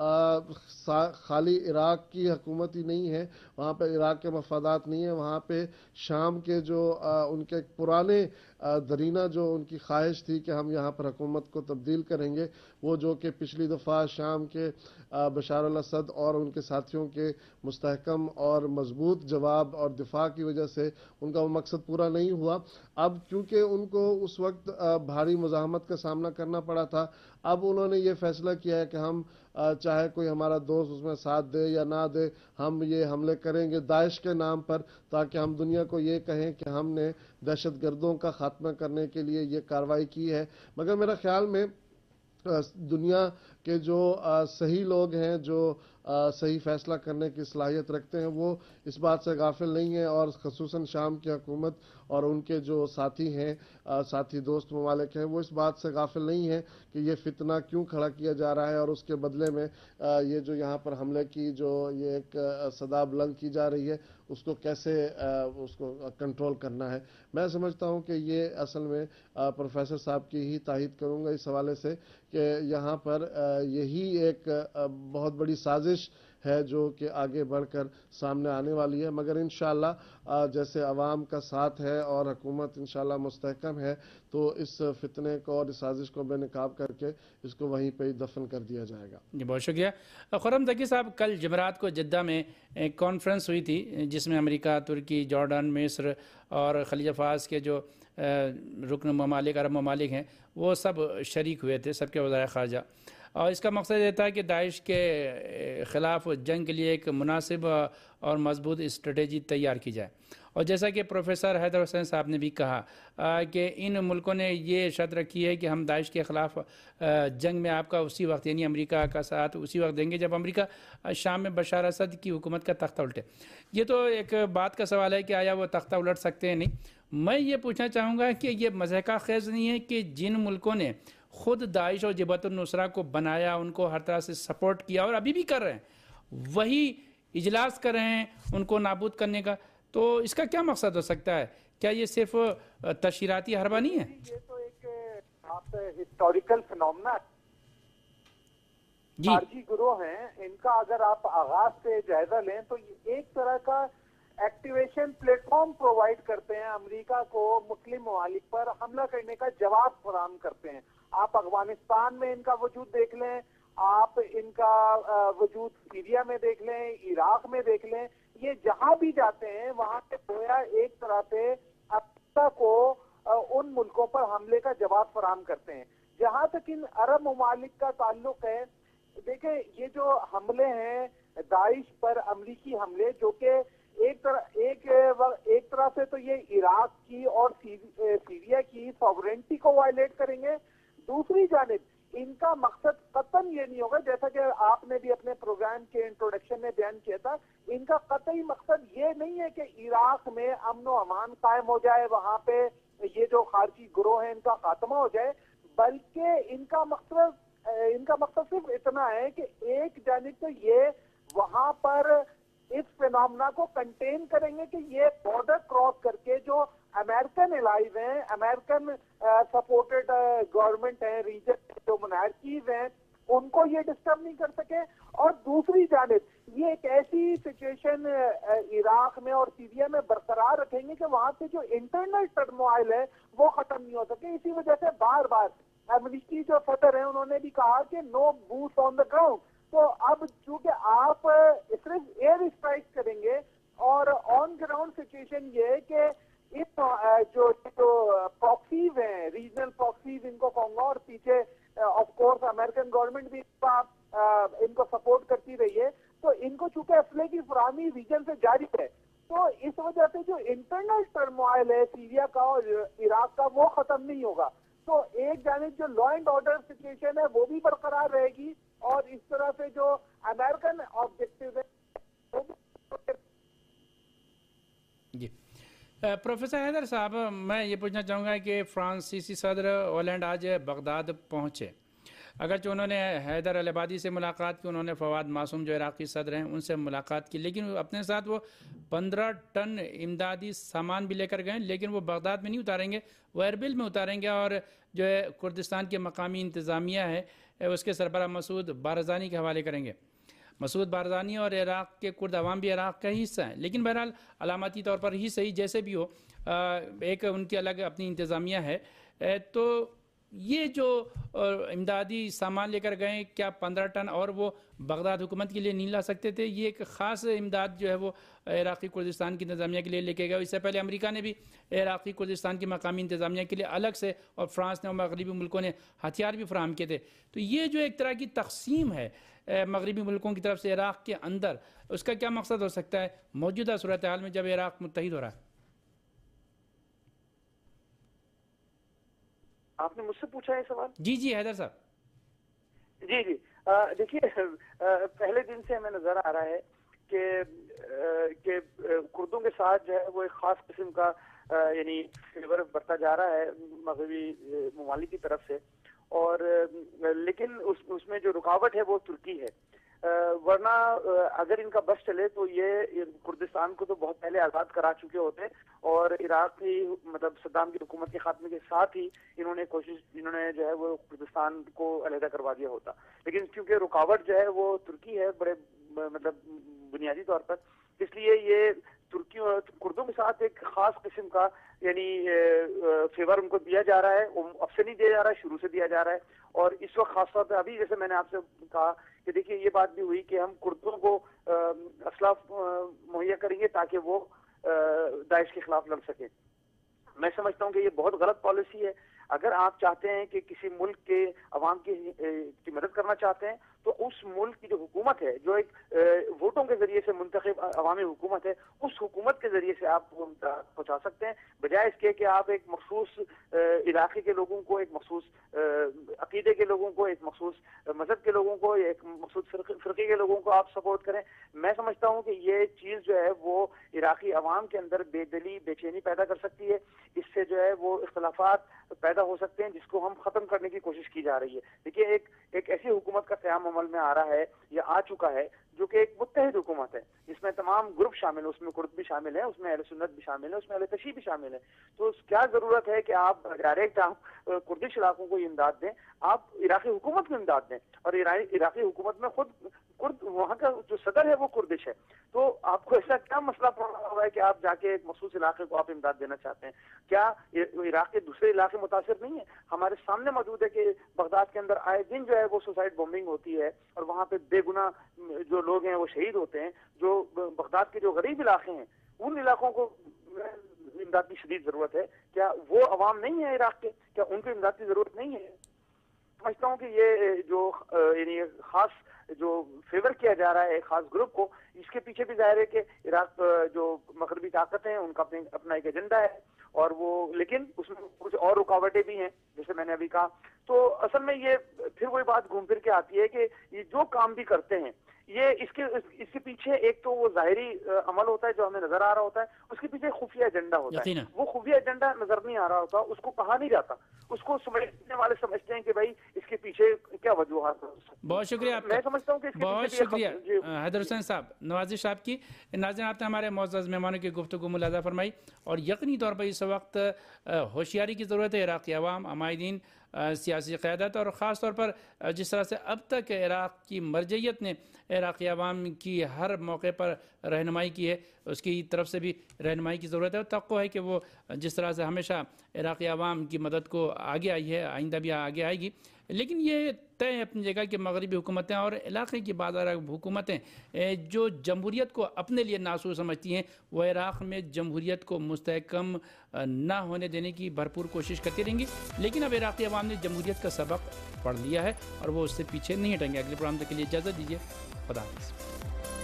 Speaker 3: خالی عراق کی حکومت ہی نہیں ہے، وہاں پہ عراق کے مفادات نہیں ہیں، وہاں پہ شام کے جو ان کے پرانے درینہ جو ان کی خواہش تھی کہ ہم یہاں پر حکومت کو تبدیل کریں گے، وہ جو کہ پچھلی دفعہ شام کے بشار الاسد اور ان کے ساتھیوں کے مستحکم اور مضبوط جواب اور دفاع کی وجہ سے ان کا وہ مقصد پورا نہیں ہوا۔ اب کیونکہ ان کو اس وقت بھاری مزاحمت کا سامنا کرنا پڑا تھا، اب انہوں نے یہ فیصلہ کیا ہے کہ ہم چاہے کوئی ہمارا دوست اس میں ساتھ دے یا نہ دے، ہم یہ حملے کریں گے داعش کے نام پر، تاکہ ہم دنیا کو یہ کہیں کہ ہم نے دہشت گردوں کا خاتمہ کرنے کے لیے یہ کارروائی کی ہے۔ مگر میرا خیال میں دنیا کے جو صحیح لوگ ہیں، جو صحیح فیصلہ کرنے کی صلاحیت رکھتے ہیں، وہ اس بات سے غافل نہیں ہیں، اور خصوصاً شام کی حکومت اور ان کے جو ساتھی ہیں، ساتھی دوست ممالک ہیں، وہ اس بات سے غافل نہیں ہیں کہ یہ فتنہ کیوں کھڑا کیا جا رہا ہے، اور اس کے بدلے میں یہ جو یہاں پر حملے کی جو یہ ایک صدا بلند کی جا رہی ہے، اس کو کیسے اس کو کنٹرول کرنا ہے۔ میں سمجھتا ہوں کہ یہ اصل میں پروفیسر صاحب کی ہی تائید کروں گا اس حوالے سے کہ یہاں پر یہی ایک بہت بڑی سازش ہے جو کہ آگے بڑھ کر سامنے آنے والی ہے، مگر انشاءاللہ جیسے عوام کا ساتھ ہے اور حکومت انشاءاللہ مستحکم ہے، تو اس فتنے کو اور اس سازش کو بے نقاب کر کے اس کو وہیں پہ ہی دفن کر دیا جائے گا۔
Speaker 1: جی بہت شکریہ خرم تقی صاحب۔ کل جمعرات کو جدہ میں ایک کانفرنس ہوئی تھی جس میں امریکہ، ترکی، جارڈن، مصر اور خلیج فارس کے جو رکن ممالک، عرب ممالک ہیں، وہ سب شریک ہوئے تھے، سب کے وزرائے خارجہ، اور اس کا مقصد یہ تھا کہ داعش کے خلاف جنگ کے لیے ایک مناسب اور مضبوط اسٹریٹجی تیار کی جائے۔ اور جیسا کہ پروفیسر حیدر حسین صاحب نے بھی کہا کہ ان ملکوں نے یہ شرط رکھی ہے کہ ہم داعش کے خلاف جنگ میں آپ کا اسی وقت، یعنی امریکہ کا ساتھ اسی وقت دیں گے جب امریکہ شام میں بشار اسد کی حکومت کا تختہ الٹے۔ یہ تو ایک بات کا سوال ہے کہ آیا وہ تختہ الٹ سکتے ہیں؟ نہیں۔ میں یہ پوچھنا چاہوں گا کہ یہ مضحکہ خیز نہیں ہے کہ جن ملکوں نے خود داعش اور جبہت النصرہ کو بنایا، ان کو ہر طرح سے سپورٹ کیا اور ابھی بھی کر رہے ہیں، وہی اجلاس کر رہے ہیں ان کو نابود کرنے کا، تو اس کا کیا مقصد ہو سکتا ہے؟ کیا یہ صرف تشہیراتی حربہ نہیں ہے؟
Speaker 5: یہ تو ایک آپ ہسٹوریکل فنومنا
Speaker 1: جی
Speaker 5: خارجی گروہ ہیں، ان کا اگر آپ آغاز سے جائزہ لیں تو یہ ایک طرح کا ایکٹیویشن پلیٹ فارم پرووائڈ کرتے ہیں، امریکہ کو مسلم ممالک پر حملہ کرنے کا جواب فراہم کرتے ہیں۔ آپ افغانستان میں ان کا وجود دیکھ لیں، آپ ان کا وجود سیریا میں دیکھ لیں، عراق میں دیکھ لیں، یہ جہاں بھی جاتے ہیں وہاں سے گویا ایک طرح سے امریکہ کو ان ملکوں پر حملے کا جواب فراہم کرتے ہیں۔ جہاں تک ان عرب ممالک کا تعلق ہے، دیکھیں یہ جو حملے ہیں داعش پر، امریکی حملے، جو کہ ایک طرح ایک ایک طرح سے تو یہ عراق کی اور سیریا کی سوورنٹی کو وائلیٹ کریں گے، دوسری جانب ان کا مقصد قطعاً یہ نہیں ہوگا، جیسا کہ آپ نے بھی اپنے پروگرام کے انٹروڈکشن میں بیان کیا تھا، ان کا قطعی مقصد یہ نہیں ہے کہ عراق میں امن و امان قائم ہو جائے، وہاں پہ یہ جو خارجی گروہ ہیں ان کا خاتمہ ہو جائے، بلکہ ان کا مقصد ان کا مقصد صرف اتنا ہے کہ ایک جانب تو یہ وہاں پر اس فینومنا کو کنٹین کریں گے کہ یہ بارڈر کراس کر کے جو امریکن الائیز ہیں، امریکن سپورٹڈ گورنمنٹ ہیں، ریجن جو منارکیز ہیں، ان کو یہ ڈسٹرب نہیں کر سکے، اور دوسری جانب یہ ایک ایسی سچویشن عراق میں اور سیریا میں برقرار رکھیں گے کہ وہاں سے جو انٹرنل ٹرموائل ہے وہ ختم نہیں ہو سکے۔ اسی وجہ سے بار بار امریکی جو صدر ہیں انہوں نے بھی کہا کہ نو بوٹس آن دا گراؤنڈ۔ تو اب چونکہ آپ صرف ایئر اسٹرائک کریں گے اور آن گراؤنڈ سچویشن یہ ہے کہ اس جو پراکسیز ہیں، ریجنل پراکسیز ان کو کہوں گا، اور پیچھے آف کورس امریکن گورنمنٹ بھی ان کو سپورٹ کرتی رہی ہے، تو ان کو چونکہ اسلحے کی فراہمی ریجن سے جاری ہے، تو اس وجہ سے جو انٹرنل ٹرموائل ہے سیریا کا اور عراق کا وہ ختم نہیں ہوگا۔ تو ایک جانب جو لا اینڈ آرڈر سچویشن ہے وہ بھی برقرار رہے گی، اور اس طرح سے جو امریکن آبجیکٹیو ہے۔
Speaker 1: جی پروفیسر حیدر صاحب، میں یہ پوچھنا چاہوں گا کہ فرانسیسی صدر ہولینڈ آج بغداد پہنچے، اگرچہ انہوں نے حیدر العبادی سے ملاقات کی، انہوں نے فواد معصوم جو عراقی صدر ہیں ان سے ملاقات کی، لیکن اپنے ساتھ وہ پندرہ ٹن امدادی سامان بھی لے کر گئے، لیکن وہ بغداد میں نہیں اتاریں گے، وہ اربل میں اتاریں گے، اور جو ہے کردستان کی مقامی انتظامیہ ہے اس کے سربراہ مسعود بارزانی کے حوالے کریں گے۔ مسعود بارزانی اور عراق کے کرد عوام بھی عراق کا ہی حصہ ہیں، لیکن بہرحال علامتی طور پر ہی صحیح جیسے بھی ہو، ایک ان کی الگ اپنی انتظامیہ ہے۔ تو یہ جو امدادی سامان لے کر گئے، کیا پندرہ ٹن اور وہ بغداد حکومت کے لیے نہیں لا سکتے تھے؟ یہ ایک خاص امداد جو ہے وہ عراقی کردستان کی انتظامیہ کے لیے لے کے گئے۔ اس سے پہلے امریکہ نے بھی عراقی کردستان کی مقامی انتظامیہ کے لیے الگ سے، اور فرانس نے اور مغربی ملکوں نے ہتھیار بھی فراہم کیے تھے۔ تو یہ جو ایک طرح کی تقسیم ہے مغربی ملکوں کی طرف سے عراق کے اندر، اس کا کیا مقصد ہو سکتا ہے موجودہ صورتحال میں جب عراق متحد ہو رہا ہے؟
Speaker 5: آپ نے مجھ سے پوچھا ہے سوال؟
Speaker 1: جی جی حیدر صاحب۔
Speaker 4: جی جی دیکھیے پہلے دن سے ہمیں نظر آ رہا ہے کہ کہ کردوں کے ساتھ جو ہے وہ ایک خاص قسم کا یعنی فیور بڑھتا جا رہا ہے مغربی ممالک کی طرف سے، اور لیکن اس اس میں جو رکاوٹ ہے وہ ترکی ہے، ورنہ اگر ان کا بس چلے تو یہ کردستان کو تو بہت پہلے آزاد کرا چکے ہوتے، اور عراق کی مطلب صدام کی حکومت کے خاتمے کے ساتھ ہی انہوں نے کوشش انہوں نے جو ہے وہ کردستان کو علیحدہ کروا دیا ہوتا، لیکن کیونکہ رکاوٹ جو ہے وہ ترکی ہے بڑے مطلب بنیادی طور پر، اس لیے یہ ترکی اور کردوں کے ساتھ ایک خاص قسم کا یعنی فیور ان کو دیا جا رہا ہے، اب سے نہیں دیا جا رہا ہے، شروع سے دیا جا رہا ہے، اور اس وقت خاص طور پہ ابھی جیسے میں نے آپ سے کہا کہ دیکھیے یہ بات بھی ہوئی کہ ہم کردوں کو اسلحہ مہیا کریں گے تاکہ وہ داعش کے خلاف لڑ سکیں۔ میں سمجھتا ہوں کہ یہ بہت غلط پالیسی ہے۔ اگر آپ چاہتے ہیں کہ کسی ملک کے عوام کی کی مدد کرنا چاہتے ہیں تو اس ملک کی جو حکومت ہے، جو ایک ووٹوں کے ذریعے سے منتخب عوامی حکومت ہے، اس حکومت کے ذریعے سے آپ پہنچا سکتے ہیں، بجائے اس کے کہ آپ ایک مخصوص علاقے کے لوگوں کو، ایک مخصوص عقیدے کے لوگوں کو، ایک مخصوص مذہب کے لوگوں کو، ایک مخصوص فرقے کے لوگوں کو آپ سپورٹ کریں۔ میں سمجھتا ہوں کہ یہ چیز جو ہے وہ عراقی عوام کے اندر بے دلی، بے چینی پیدا کر سکتی ہے، اس سے جو ہے وہ اختلافات پیدا ہو سکتے ہیں جس کو ہم ختم کرنے کی کوشش کی جا رہی ہے۔ دیکھیے ایک ایک ایسی حکومت کا قیام عمل میں آ رہا ہے یا آ چکا ہے جو کہ ایک متحد حکومت ہے، جس میں تمام گروپ شامل ہیں، اس میں کرد بھی شامل ہیں، اس میں اہل سنت بھی شامل ہیں، اس میں اہل تشیع بھی شامل ہیں۔ تو کیا ضرورت ہے کہ آپ ڈائریکٹ آپ کردش علاقوں کو امداد دیں، آپ عراقی حکومت کو امداد دیں، اور عراقی حکومت میں خود کرد وہاں کا جو صدر ہے وہ کردش ہے، تو آپ کو ایسا کیا مسئلہ پڑ رہا ہے کہ آپ جا کے ایک مخصوص علاقے کو آپ امداد دینا چاہتے ہیں؟ کیا عراق کے دوسرے علاقے متاثر نہیں ہیں؟ ہمارے سامنے موجود ہے کہ بغداد کے اندر آئے دن جو ہے وہ سوسائڈ بمبنگ ہوتی ہے، اور وہاں پہ بے گناہ جو لوگ ہیں وہ شہید ہوتے ہیں۔ جو بغداد کے جو غریب علاقے ہیں ان علاقوں کو امداد کی شدید ضرورت ہے۔ کیا وہ عوام نہیں ہے عراق کے؟ کیا ان کو امداد کی ضرورت نہیں ہے؟ سمجھتا ہوں کہ یہ جو یعنی خاص جو فیور کیا جا رہا ہے ایک خاص گروپ کو، اس کے پیچھے بھی ظاہر ہے کہ عراق جو مغربی طاقتیں ہیں ان کا اپنے اپنا ایک ایجنڈا ہے، اور وہ لیکن اس میں کچھ اور رکاوٹیں بھی ہیں جیسے میں نے ابھی کہا۔ تو اصل میں یہ پھر وہی بات گھوم پھر کے آتی ہے کہ یہ جو کام بھی کرتے ہیں یہ اس کے اس کے پیچھے ایک تو وہ ظاہری عمل ہوتا ہے جو ہمیں نظر آ رہا ہوتا ہے، اس کے پیچھے خفیہ ایجنڈا ہوتا ہے، وہ خفیہ ایجنڈا نظر نہیں آ رہا ہوتا، اس کو کہا نہیں جاتا، اس کو سمجھنے والے سمجھتے ہیں کہ بھائی اس کے پیچھے کیا وجوہات ہیں۔
Speaker 1: بہت شکریہ آپ کا،
Speaker 4: میں سمجھتا ہوں کہ
Speaker 1: بہت شکریہ حیدر حسین صاحب، نوازش صاحب کی۔ ناظرین آپ نے ہمارے معزز مہمانوں کی گفتگو ملاحظہ فرمائی، اور یقینی طور پر اس وقت ہوشیاری کی ضرورت ہے۔ عراقی عوام، عمائدین، سیاسی قیادت، اور خاص طور پر جس طرح سے اب تک عراق کی مرجعیت نے عراقی عوام کی ہر موقع پر رہنمائی کی ہے، اس کی طرف سے بھی رہنمائی کی ضرورت ہے، اور توقع ہے کہ وہ جس طرح سے ہمیشہ عراقی عوام کی مدد کو آگے آئی ہے آئندہ بھی آگے آئے گی۔ لیکن یہ طے ہے اپنی جگہ کہ مغربی حکومتیں اور علاقے کی بعض عرب حکومتیں جو جمہوریت کو اپنے لیے ناسور سمجھتی ہیں، وہ عراق میں جمہوریت کو مستحکم نہ ہونے دینے کی بھرپور کوشش کرتی رہیں گی۔ لیکن اب عراقی عوام نے جمہوریت کا سبق پڑھ لیا ہے اور وہ اس سے پیچھے نہیں ہٹیں گے۔ اگلے پروگرام تک کے لیے اجازت دیجیے، خدا حافظ۔